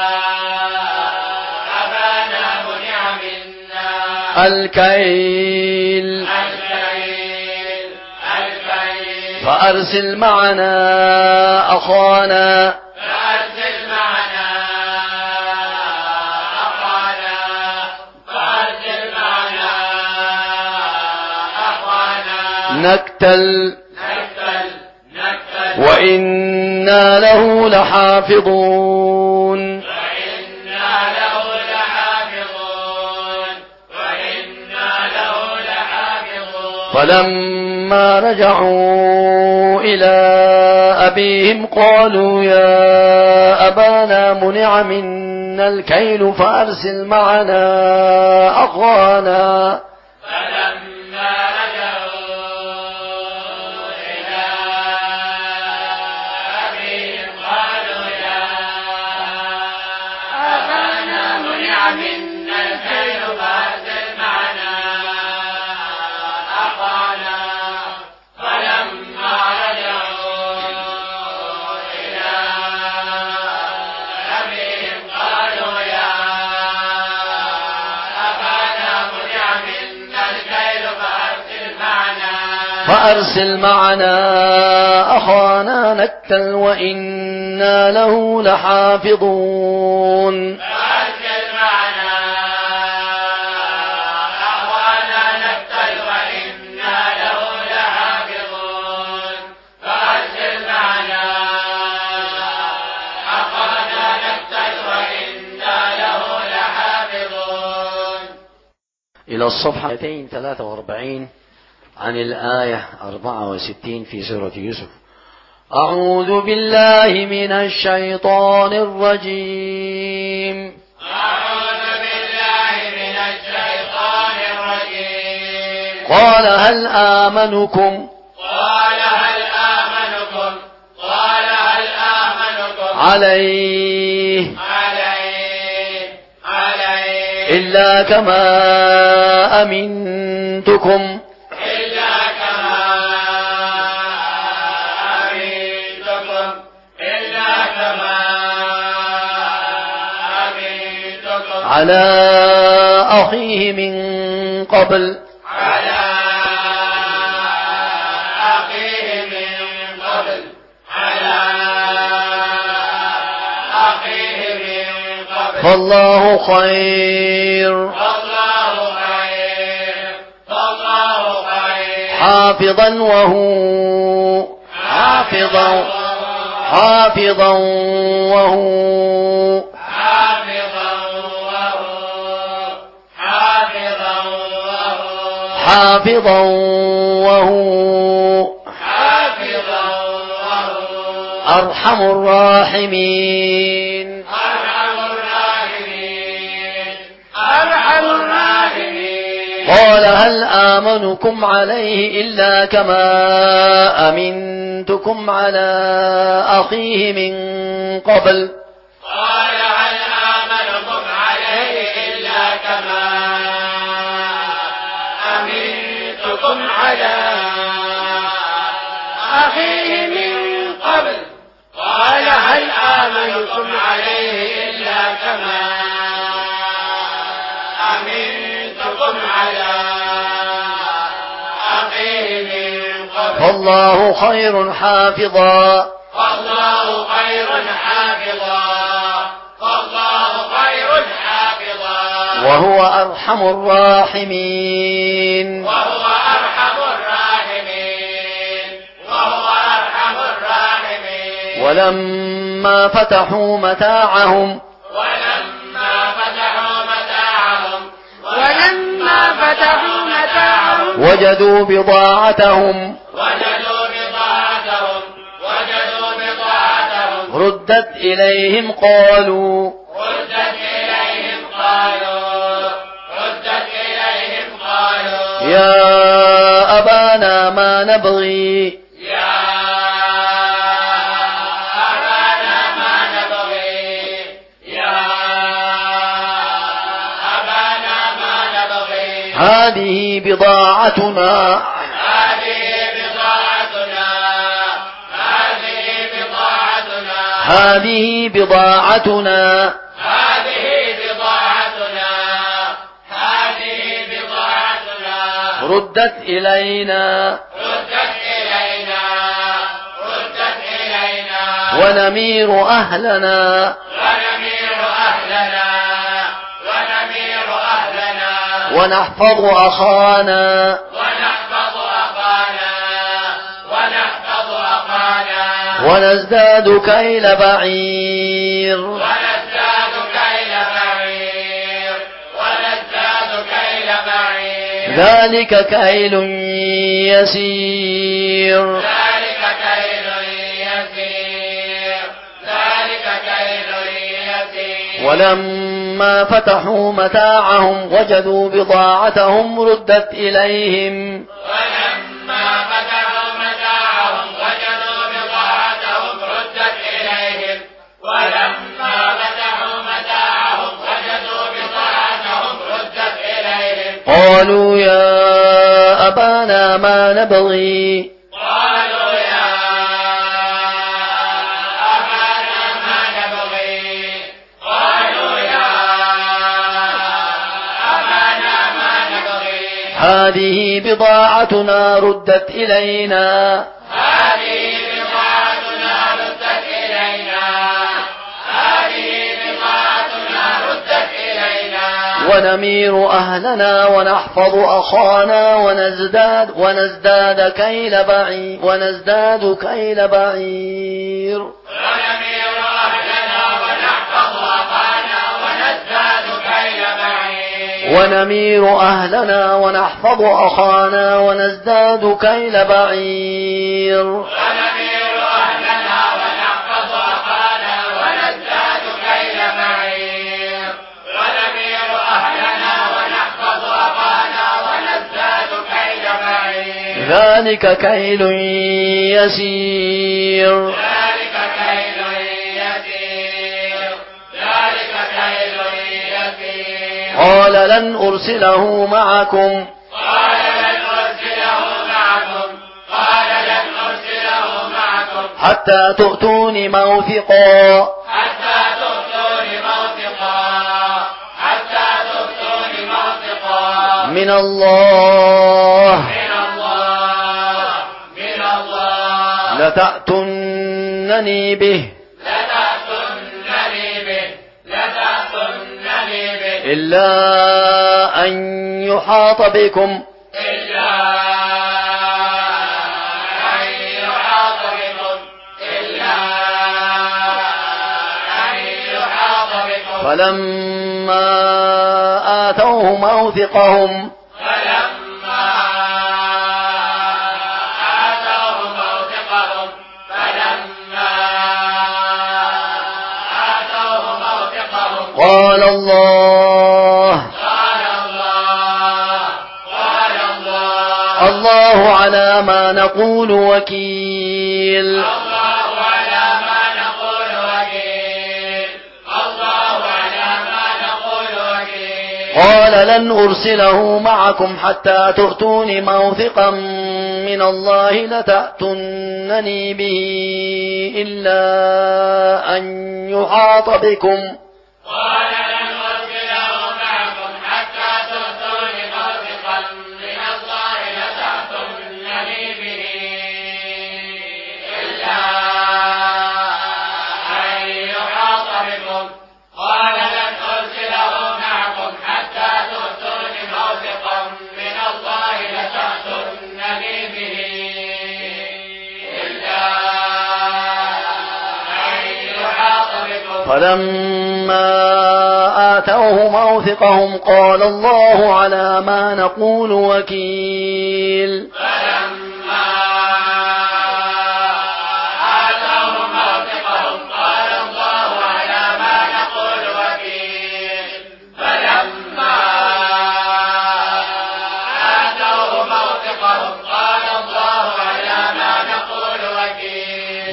أبانا منع منا الكيل الكيل الكيل فأرسل معنا أخانا فأرسل معنا أخانا فأرسل معنا أخانا نكتل نكتل نكتل وإنا له لحافظون وإنا له لحافظون وإنا له لحافظون فلما رجعوا إلى أبيهم قالوا يا أبانا منع منا الكيل فأرسل معنا أخانا فلما رجعوا إلى أبيهم قالوا يا أبانا منع منا الكيل فأرسل معنا أخانا فلما رجعوا إلى أبيهم قالوا يا أبانا منع منا الكيل فأرسل معنا فأرسل معنا أخانا نكتل وإنا له لحافظون فأرسل معنا أخانا نكتل وإنا له لحافظون فأرسل معنا أخانا نكتل وإنا له لحافظون. إلى الصفحة مئتين وثلاثة وأربعين عن الآية أربعة وستين في سورة يوسف. أعوذ بالله من الشيطان الرجيم. أعوذ بالله من الشيطان الرجيم. قال هل آمنكم قال هل آمنكم قال هل آمنكم عليه عليه عليه إلا كما أمنتكم إلا كما أمنتكم إلا كما أمنتكم على أخيه من قبل على أخيه من قبل على أخيه من قبل فالله خير فالله خير فالله خير حافظا وهو حافظا حافظا وهو حافظا وهو حافظا وهو حافظا وهو حافظا وهو أرحم الراحمين. أرحم الراحمين أرحم الراحمين. قال هل آمنكم عليه إلا كما أمنتكم على أخيه من قبل قال هل آمنكم عليه إلا كما أمنتكم على أخيه من قبل قال هل آمنكم عليه إلا كما أمنتكم على أخيه من قبل فالله خير حافظا فالله خير حافظا فالله خير حافظا وهو أرحم الراحمين. وهو أرحم الراحمين وهو أرحم الراحمين. ولما فتحوا متاعهم ولما فتحوا متاعهم ولما فتحوا متاعهم وجدوا بضاعتهم وجدوا بضاعتهم وجدوا بضاعتهم ردت إليهم قالوا ردت إليهم قالوا ردت إليهم قالوا يا أبانا ما نبغي يا أبانا ما نبغي يا أبانا ما نبغي هذه بضاعتنا هذه بضاعتنا هذه بضاعتنا هذه بضاعتنا هذه بضاعتنا هذه بضاعتنا ردت إلينا ردت إلينا ردت إلينا ونمير أهلنا ونمير أهلنا ونمير أهلنا ونحفظ أخانا ونحفظ أخانا ونحفظ أخانا ونزداد كيل بعير ونزداد كيل بعير ونزداد كيل بعير ذلك كيل يسير ذلك كيل يسير ذلك كيل يسير ولما فتحوا متاعهم وجدوا بضاعتهم ردت إليهم ولما فتحوا متاعهم وجدوا بضاعتهم ردت إليهم ولما فتحوا متاعهم وجدوا بضاعتهم ردت إليهم قالوا يا أبانا ما نبغي قالوا يا أبانا ما نبغي قالوا يا أبانا ما نبغي هذه بضاعتنا ردت إلينا هذه بضاعتنا ردت إلينا هذه بضاعتنا ردت إلينا ونمير أهلنا ونحفظ أخانا ونزداد ونزداد كيل بعير ونزداد كيل بعير ونمير أهلنا ونحفظ أخانا ونزداد كيل بعير ونمير أهلنا ونحفظ أخانا ونزداد كيل بعير ونمير أهلنا ونحفظ أخانا ونزداد كيل بعير ونمير أهلنا ونحفظ أخانا ونزداد كيل بعير ذلك كيل يسير ذلك كيل يسير ذلك كيل يسير قال لن أرسله معكم قال لن أرسله معكم قال لن أرسله معكم حتى تؤتون موثقا حتى تؤتون موثقا حتى تؤتون موثقا من الله من الله من الله لتأتونني به لتأتونني به لتأتونني به إلا أن يحاط بكم إلا أن يحاط بكم إلا أن يحاط بكم فلما آتوه موثقهم فلما آتوه موثقهم فلما آتوه موثقهم قال الله قال الله قال الله الله على ما نقول وكيل الله على ما نقول وكيل الله على ما نقول وكيل قال لن أرسله معكم حتى تؤتون موثقا من الله لتأتونني به إلا أن يحاط بكم قال لن أرسله معكم حتى تؤتون موثقا من الله لتأتونني به إلا أن يحاط بكم قال لن أرسله معكم حتى تؤتون موثقا من الله لتأتونني به إلا أن يحاط بكم فلما آتوه موثقهم قال الله على ما نقول وكيل فلما آتوه موثقهم قال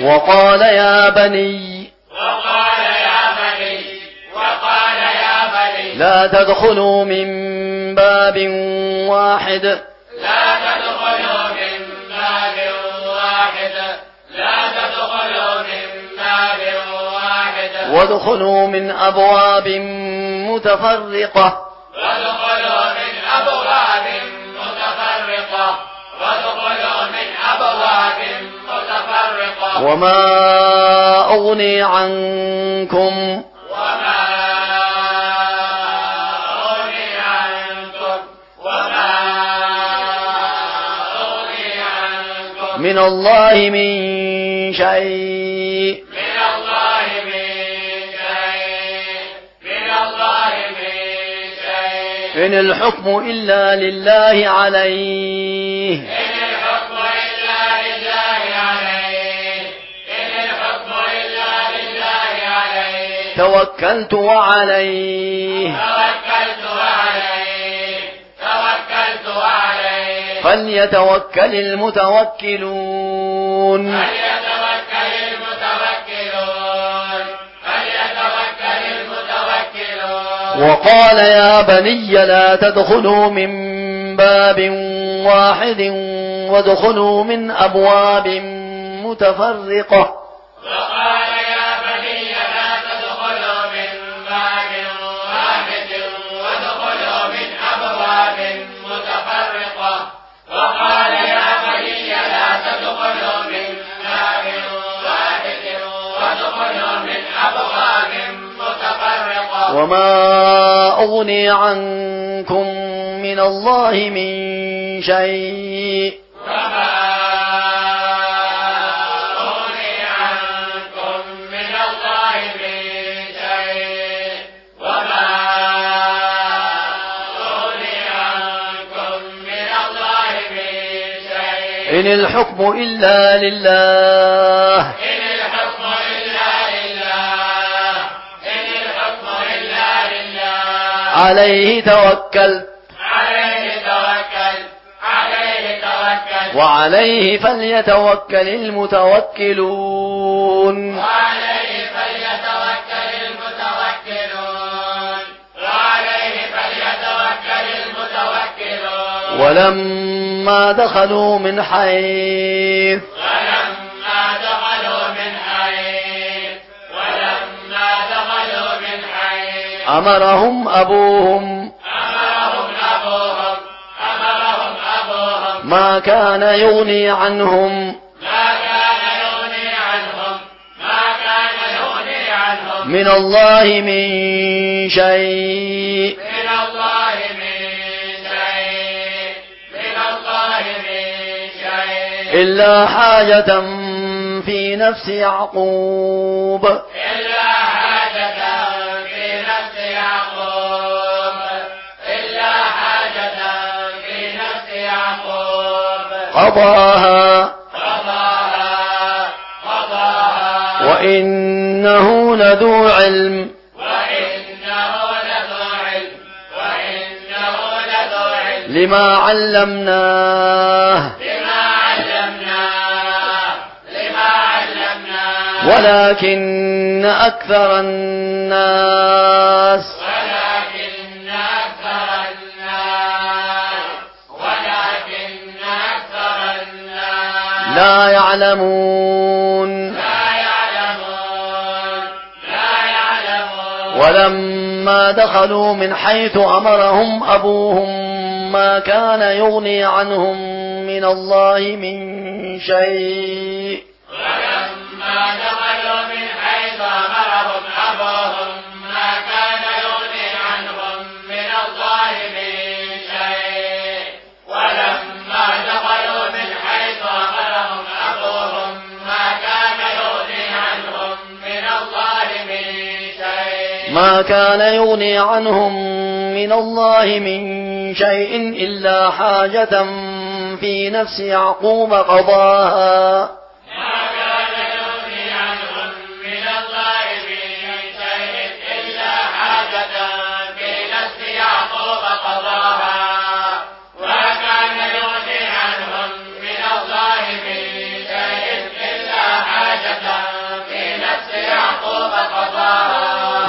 وقال يا بني وقال يا بني وقال يا بني لا تدخلوا من باب واحد لا تدخلوا من باب واحد لا تدخلوا من باب واحد وادخلوا من أبواب متفرقة وادخلوا من أبواب متفرقة وادخلوا من أبواب متفرقة وما أغني عنكم وما أغني عنكم وما أغني عنكم من الله من شيء من الله من شيء من الله من شيء إن الحكم إلا لله عليه إن الحكم إلا لله عليه إن الحكم إلا لله عليه توكلت وعليه توكلت عليه توكلت عليه فليتوكل المتوكلون فليتوكل المتوكلون فليتوكل المتوكلون وقال يا بني لا تدخلوا من باب واحد وادخلوا من أبواب متفرقة وقال يا بني لا تدخلوا من باب واحد وادخلوا من أبواب متفرقة وقال يا بني لا تدخلوا من باب واحد وادخلوا من أبواب متفرقة وما أغني عنكم من الله من شيء وما أغني عنكم من الله من شيء وما أغني عنكم من الله من شيء إن الحكم إلا لله إن الحكم إلا لله إن الحكم إلا لله عليه توكلت عليه توكل عليه توكل وعليه فليتوكل المتوكلون وعليه فليتوكل المتوكلون وعليه فليتوكل المتوكلون ولما دخلوا من حيث ولما دخلوا من حيث ولما دخلوا من حيث أمرهم أبوهم أمرهم أبوهم أمرهم أبوهم ما كان يغني عنهم ما كان يغني عنهم ما كان يغني عنهم من الله من شيء من الله من شيء من الله من شيء إلا حاجة في نفس يعقوب إلا حاجة في نفس يعقوب إلا حاجة في نفس يعقوب قضاها قضاها قضاها وإنه لذو علم وإنه لذو علم وإنه لذو علم لما علمناه لما علمناه لما علمناه ولكن أكثر الناس ولكن أكثر الناس ولكن أكثر الناس لا يعلمون لا يعلمون لا يعلمون ولما دخلوا من حيث أمرهم أبوهم ما كان يغني عنهم من الله من شيء ولما دخلوا من حيث أمرهم أبوهم ما كان يغني عنهم من الله من شيء ولما دخلوا من حيث أمرهم أبوهم ما كان يغني عنهم من الله من شيء ما كان يغني عنهم من الله من شيء إلا حاجة في نفس يعقوب قضاها ما كان يغني عنهم من الله من شيء إلا حاجة في نفس يعقوب قضاها ما كان يغني عنهم من الله من شيء إلا حاجة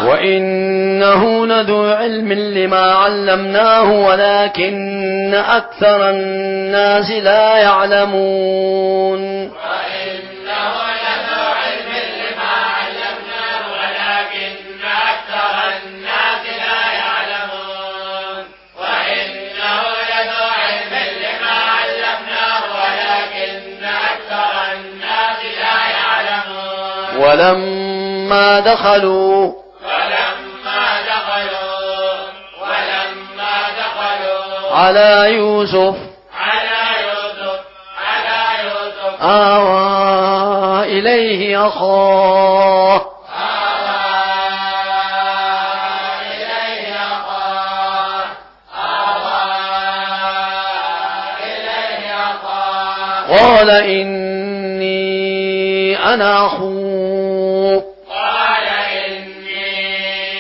وإنه لذو علم لما علمناه ولكن أكثر الناس لا يعلمون وإنه لذو علم لما علمناه ولكن أكثر الناس لا يعلمون وإنه لذو علم لما علمناه ولكن أكثر الناس لا يعلمون ولما دخلوا ولما دخلوا ولما دخلوا على يوسف على يوسف على يوسف آوى إليه أخاه آوى إليه أخاه آوى إليه أخاه قال إني أنا أخوك قال إني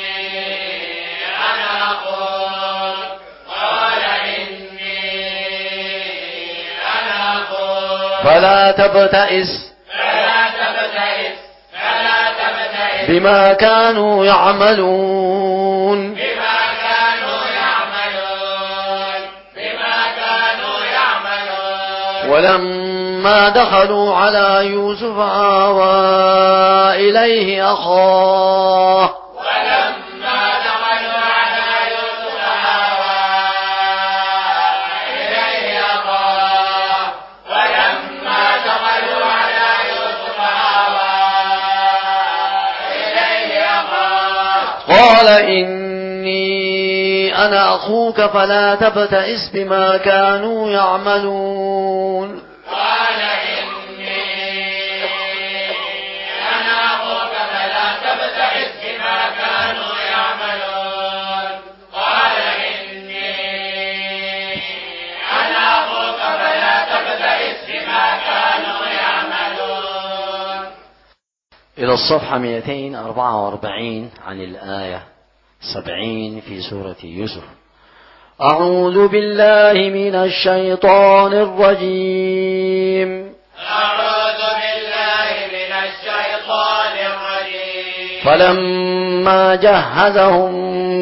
أنا أخوك قال إني أنا أخوك فلا تبتئس فلا تبتئس فلا تبتئس بما كانوا يعملون بما كانوا يعملون بما كانوا يعملون ولما دخلوا على يوسف آوى إليه أخاه ولما دخلوا على يوسف آوى إليه أخاه ولما دخلوا على يوسف آوى إليه أخاه قال إني أنا أخوك فلا تبتئس بما كانوا يعملون قال إني أنا أخوك فلا تبتئس بما كانوا يعملون قال إني أنا أخوك فلا تبتئس بما كانوا يعملون. إلى الصفحة مئتين وأربعة وأربعين عن الآية سبعين في سورة يوسف. أعوذ بالله من الشيطان الرجيم. أعوذ بالله من الشيطان الرجيم. فلما جهزهم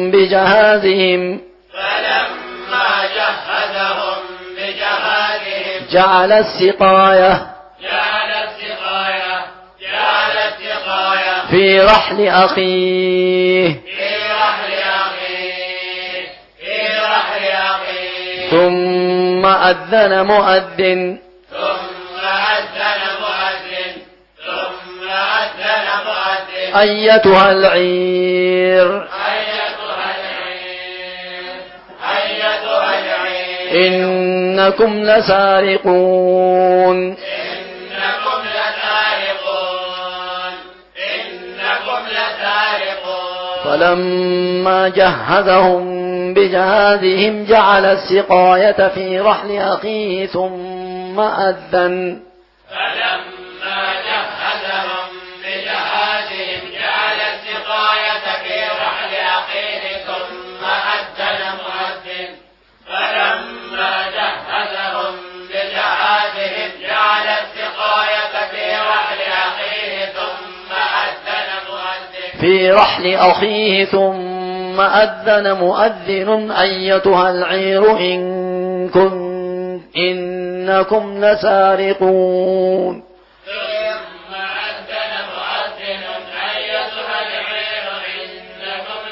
بجهازهم فلما جهزهم بجهازهم جعل السقاية جعل السقاية جعل السقاية في رحل أخيه في رحل أخيه في رحل أخيه ثم أذن مؤذن ثم أذن مؤذن ثم أذن مؤذن أيتها العير أيتها العير أيتها العير إنكم لسارقون إنكم لسارقون إنكم لسارقون. فلما جهزهم بجهازهم جعل السقاية في رحل أخيه ثم أذن فلما جهزهم بجهازهم جعل السقاية في رحل أخيه ثم أذن مؤذن فلما جهزهم بجهازهم جعل السقاية في رحل أخيه ثم أذن مؤذن في رحل أخيه ثم أذن مؤذن أيتها العير إن كن إنكم لسارقون ثم أذن مؤذن أيتها العير إنكم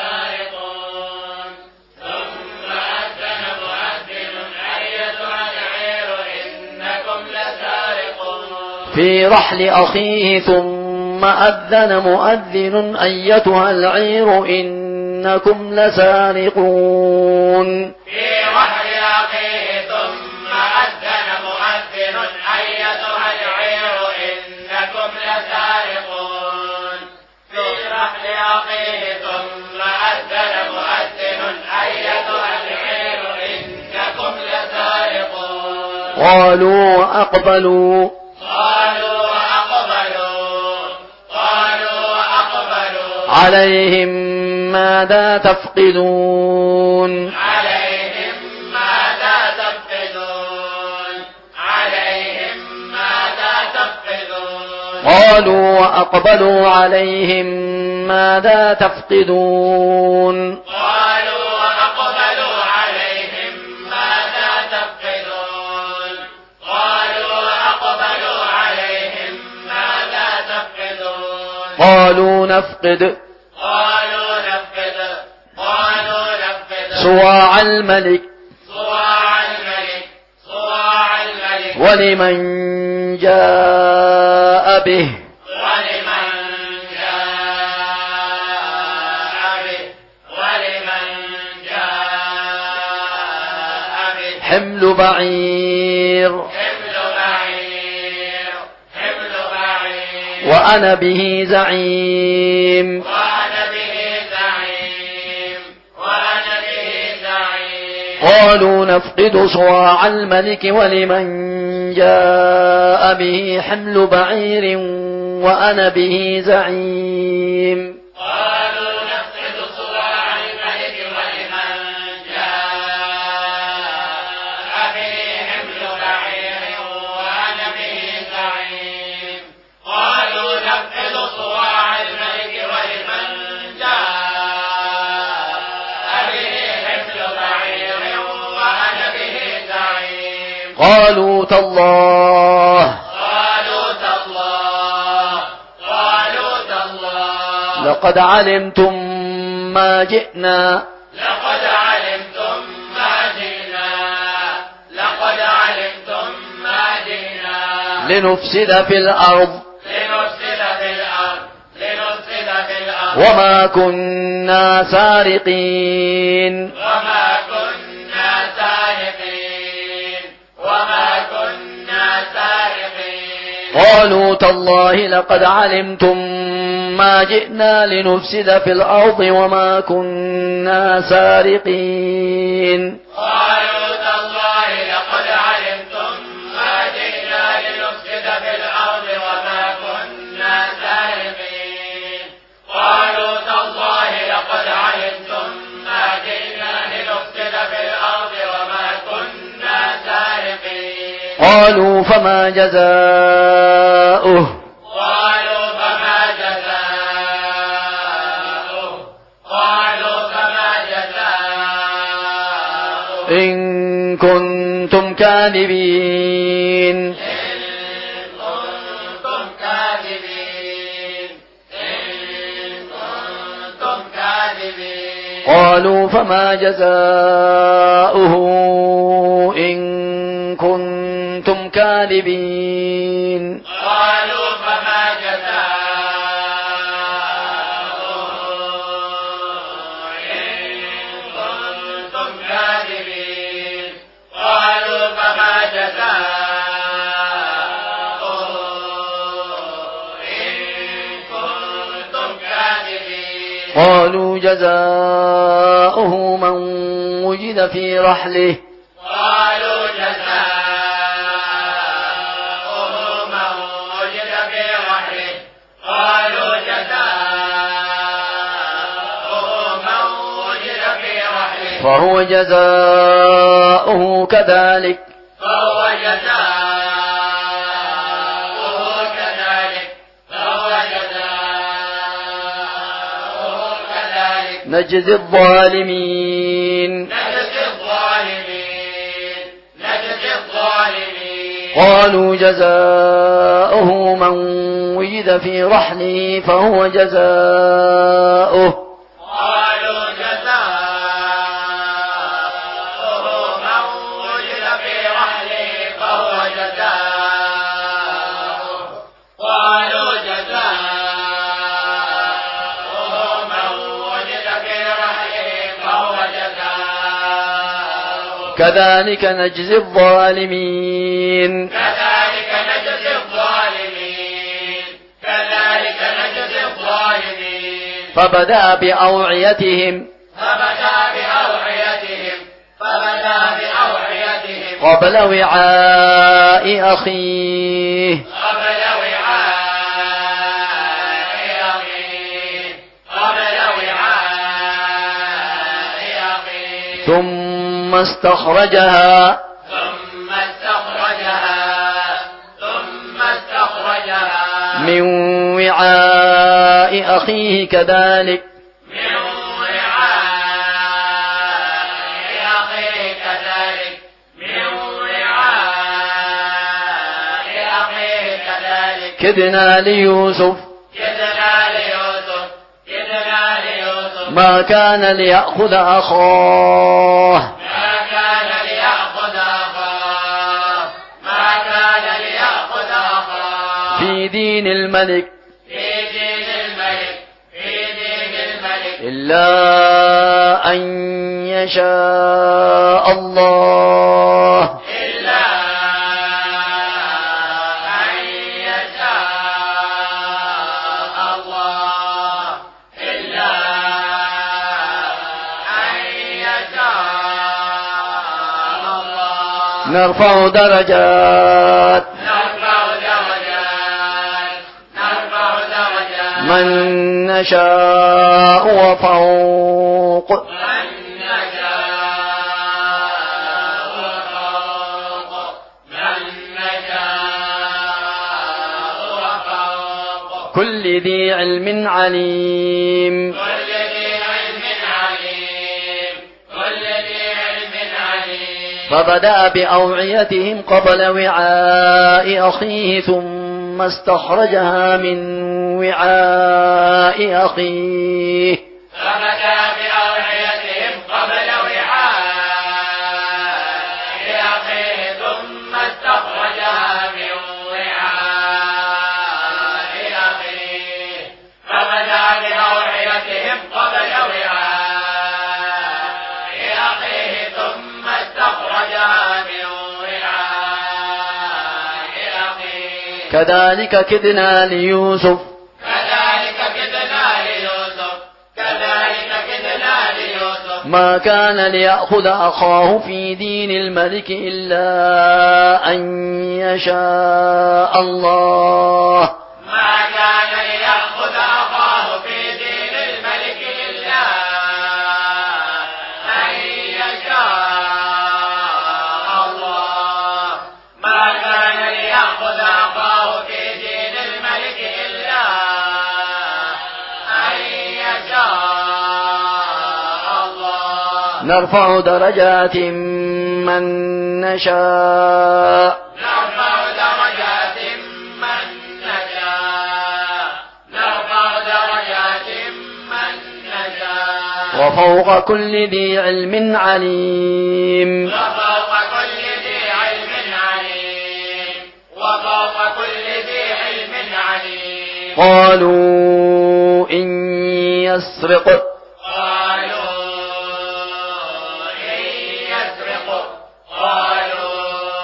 لسارقون ثم أذن مؤذن أيتها العير إنكم لسارقون. في رحل أخيه ثم أذن مؤذن أيتها العير إنكم لسارقون في رحل أخيه ثم أذن مؤذن أيتها العير إنكم لسارقون في رحل أخيه ثم أذن مؤذن أيتها العير إنكم لسارقون. قالوا وأقبلوا قالوا وأقبلوا قالوا وأقبلوا عليهم ماذا تفقدون عليهم ماذا تفقدون عليهم ماذا تفقدون. قالوا وأقبلوا عليهم ماذا تفقدون قالوا وأقبلوا عليهم ماذا تفقدون قالوا وأقبلوا عليهم ماذا تفقدون قالوا نفقد قالوا نفقد قالوا نفقد صواع الملك صواع الملك صواع الملك ولمن جاء به ولمن جاء به ولمن جاء به حمل بعير حمل بعير حمل بعير وأنا به زعيم وأنا به زعيم وأنا به زعيم قالوا نفقد صواع الملك ولمن جاء به حمل بعير وأنا به زعيم قالوا نفقد صواع الملك ولمن جاء به حمل بعير وأنا به زعيم قالوا نفقد صواع الملك ولمن جاء به حمل بعير وأنا به زعيم قالوا تالله قالوا تالله قالوا تالله لقد علمتم ما جئنا لقد علمتم ما جئنا لقد علمتم ما جئنا لنفسد في الأرض لنفسد في الأرض لنفسد في الأرض وما كنا سارقين وما كنا سارقين وما كنا سارقين قالوا تالله لقد علمتم ما جئنا لنفسد في الأرض وما كنا سارقين قالوا تالله لقد علمتم ما جئنا لنفسد في الأرض وما كنا سارقين قالوا تالله لقد علمتم ما جئنا لنفسد في الأرض وما كنا سارقين قالوا فما جزاؤه قالوا فما جزاؤه قالوا فما جزاؤه إن كنتم كاذبين إن كنتم كاذبين إن كنتم كاذبين قالوا فما جزاؤه إن كنتم كاذبين قالوا فما جزاؤه إن كنتم كاذبين قالوا فما جزاؤه إن كنتم كاذبين قالوا جزاؤه من وجد في رحله قالوا جزاؤه من وجد في رحله قالوا جزاؤه من وجد في رحله فهو جزاؤه كذلك فهو جزاؤه كذلك فهو جزاؤه كذلك نجزي الظالمين نجزي الظالمين نجزي الظالمين قالوا جزاؤه من وجد في رحله فهو جزاؤه قالوا جزاؤه من وجد في رحله فهو جزاؤه قالوا جزاؤه من وجد في رحله فهو جزاؤه كذلك نجزي الظالمين كذلك نجزي الظالمين كذلك نجزي الظالمين فبدأ بأوعيتهم فبدا بأوعيتهم فبدا بأوعيتهم قبل وعاء أخيه قبل وعاء أخيه قبل وعاء أخيه ثم استخرجها ثم استخرجها ثم استخرجها من وعاء وعاء أخيه كذلك من وعاء أخيه كذلك من وعاء أخيه كذلك كدنا ليوسف كدنا ليوسف كدنا ليوسف ما كان ليأخذ أخاه ما كان ليأخذ أخاه ما كان ليأخذ أخاه في دين الملك في دين الملك في دين الملك إلا أن يشاء الله إلا أن يشاء الله إلا أن يشاء الله نرفع درجات نرفع درجات نرفع درجات من نشاء وفوق من نشاء وفوق من نشاء وفوق كل ذي علم عليم كل ذي علم عليم كل ذي علم عليم فبدأ بأوعيتهم قبل وعاء أخيه ثم استخرجها من وعاء أخيه فبدأ بأوعيتهم قبل وعاء أخيه ثم استخرجها من وعاء أخيه فبدأ بأوعيتهم قبل وعاء أخيه ثم استخرجها من وعاء أخيه كذلك كدنا ليوسف كذلك كدنا ليوسف كذلك كدنا ليوسف ما كان ليأخذ أخاه في دين الملك إلا أن يشاء الله ما كان ليأخذ أخاه في دين الملك إلا أن يشاء الله ما كان ليأخذ أخاه في دين الملك إلا أن يشاء الله نرفع درجات من نشاء نرفع درجات من نشاء نرفع درجات من نشاء وفوق كل ذي علم عليم وفوق كل ذي علم عليم وفوق كل ذي علم عليم قالوا إن يسرق قالوا إن يسرق قالوا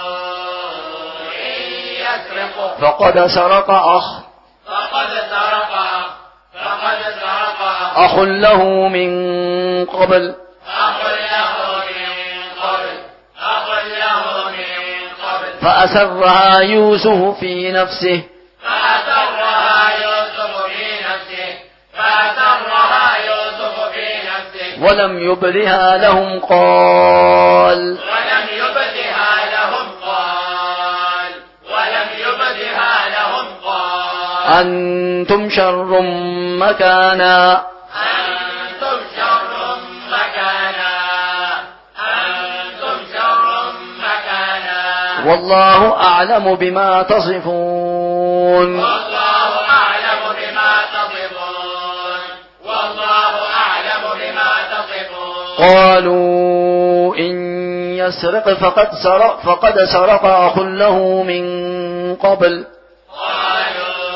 إن يسرق فقد سرق أخ فقد سرق فقد سرق أخ له من قبل أخ له من قبل أخ له من قبل فأسرها يوسف في نفسه فأسرها يوسف في نفسه فأسرها يوسف في نفسه ولم يبدها لهم قال ولم يبدها لهم قال ولم يبدها لهم قال أنتم شر مكانا أنتم شر مكانا أنتم شر مكانا والله أعلم بما تصفون والله أعلم بما تصفون والله أعلم بما تصفون قالوا إن يسرق فقد سرق فقد سرق أخ له من قبل قالوا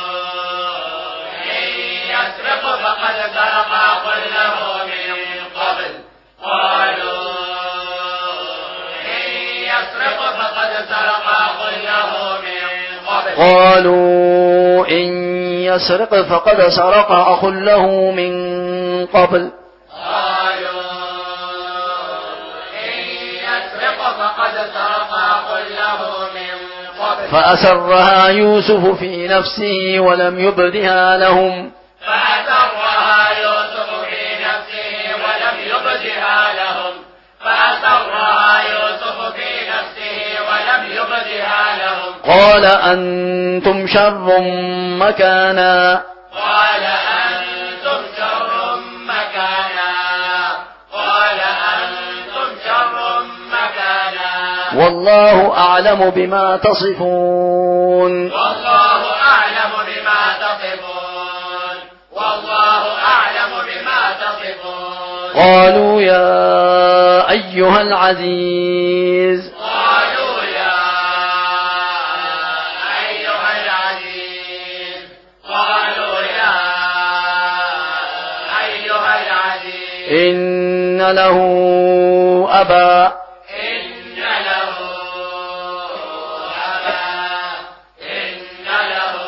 إن يسرق فقد سرق أخ له من قبل قالوا إن يسرق فقد سرق أخ له من قبل قالوا إن يسرق فقد سرق أخ له من قبل قالوا إن يسرق فقد سرق أخ له من قبل فأسرها يوسف في نفسه ولم يبدها لهم فأسرها يوسف في نفسه ولم يبدها لهم فأسرها يوسف في نفسه ولم يبدها لهم قال أنتم شر مكانا قال والله أعلم بما تصفون والله أعلم بما تصفون والله أعلم بما تصفون قالوا يا أيها العزيز قالوا يا أيها العزيز قالوا يا أيها العزيز إن له أبا إن له أبا إن له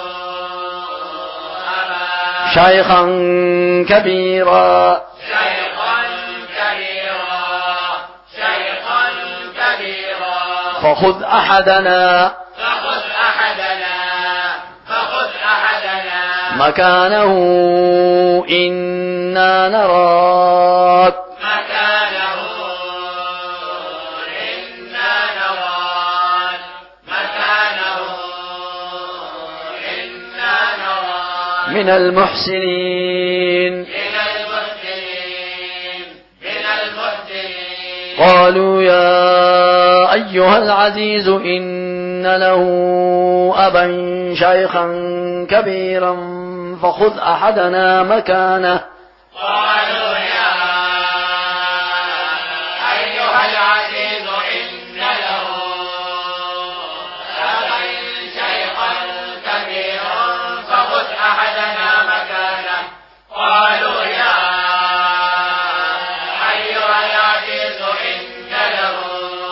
أبا شيخا كبيرا شيخا كبيرا شيخا كبيرا فخذ أحدنا فخذ أحدنا فخذ أحدنا مكانه إنا نراك مكانه إنا نراك مكانه إنا نراك من المحسنين من المحسنين من المحسنين قالوا يا أيها العزيز إن له أبا شيخا كبيرا فخذ أحدنا مكانه قالوا يا أيها العزيز إن له أبا شيخا كبيرا فخذ أحدنا مكانه قالوا يا أيها العزيز إن له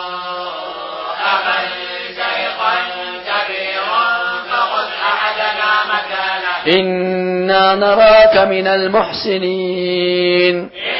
أبا شيخا كبيرا فخذ أحدنا مكانه إنا نراك من المحسنين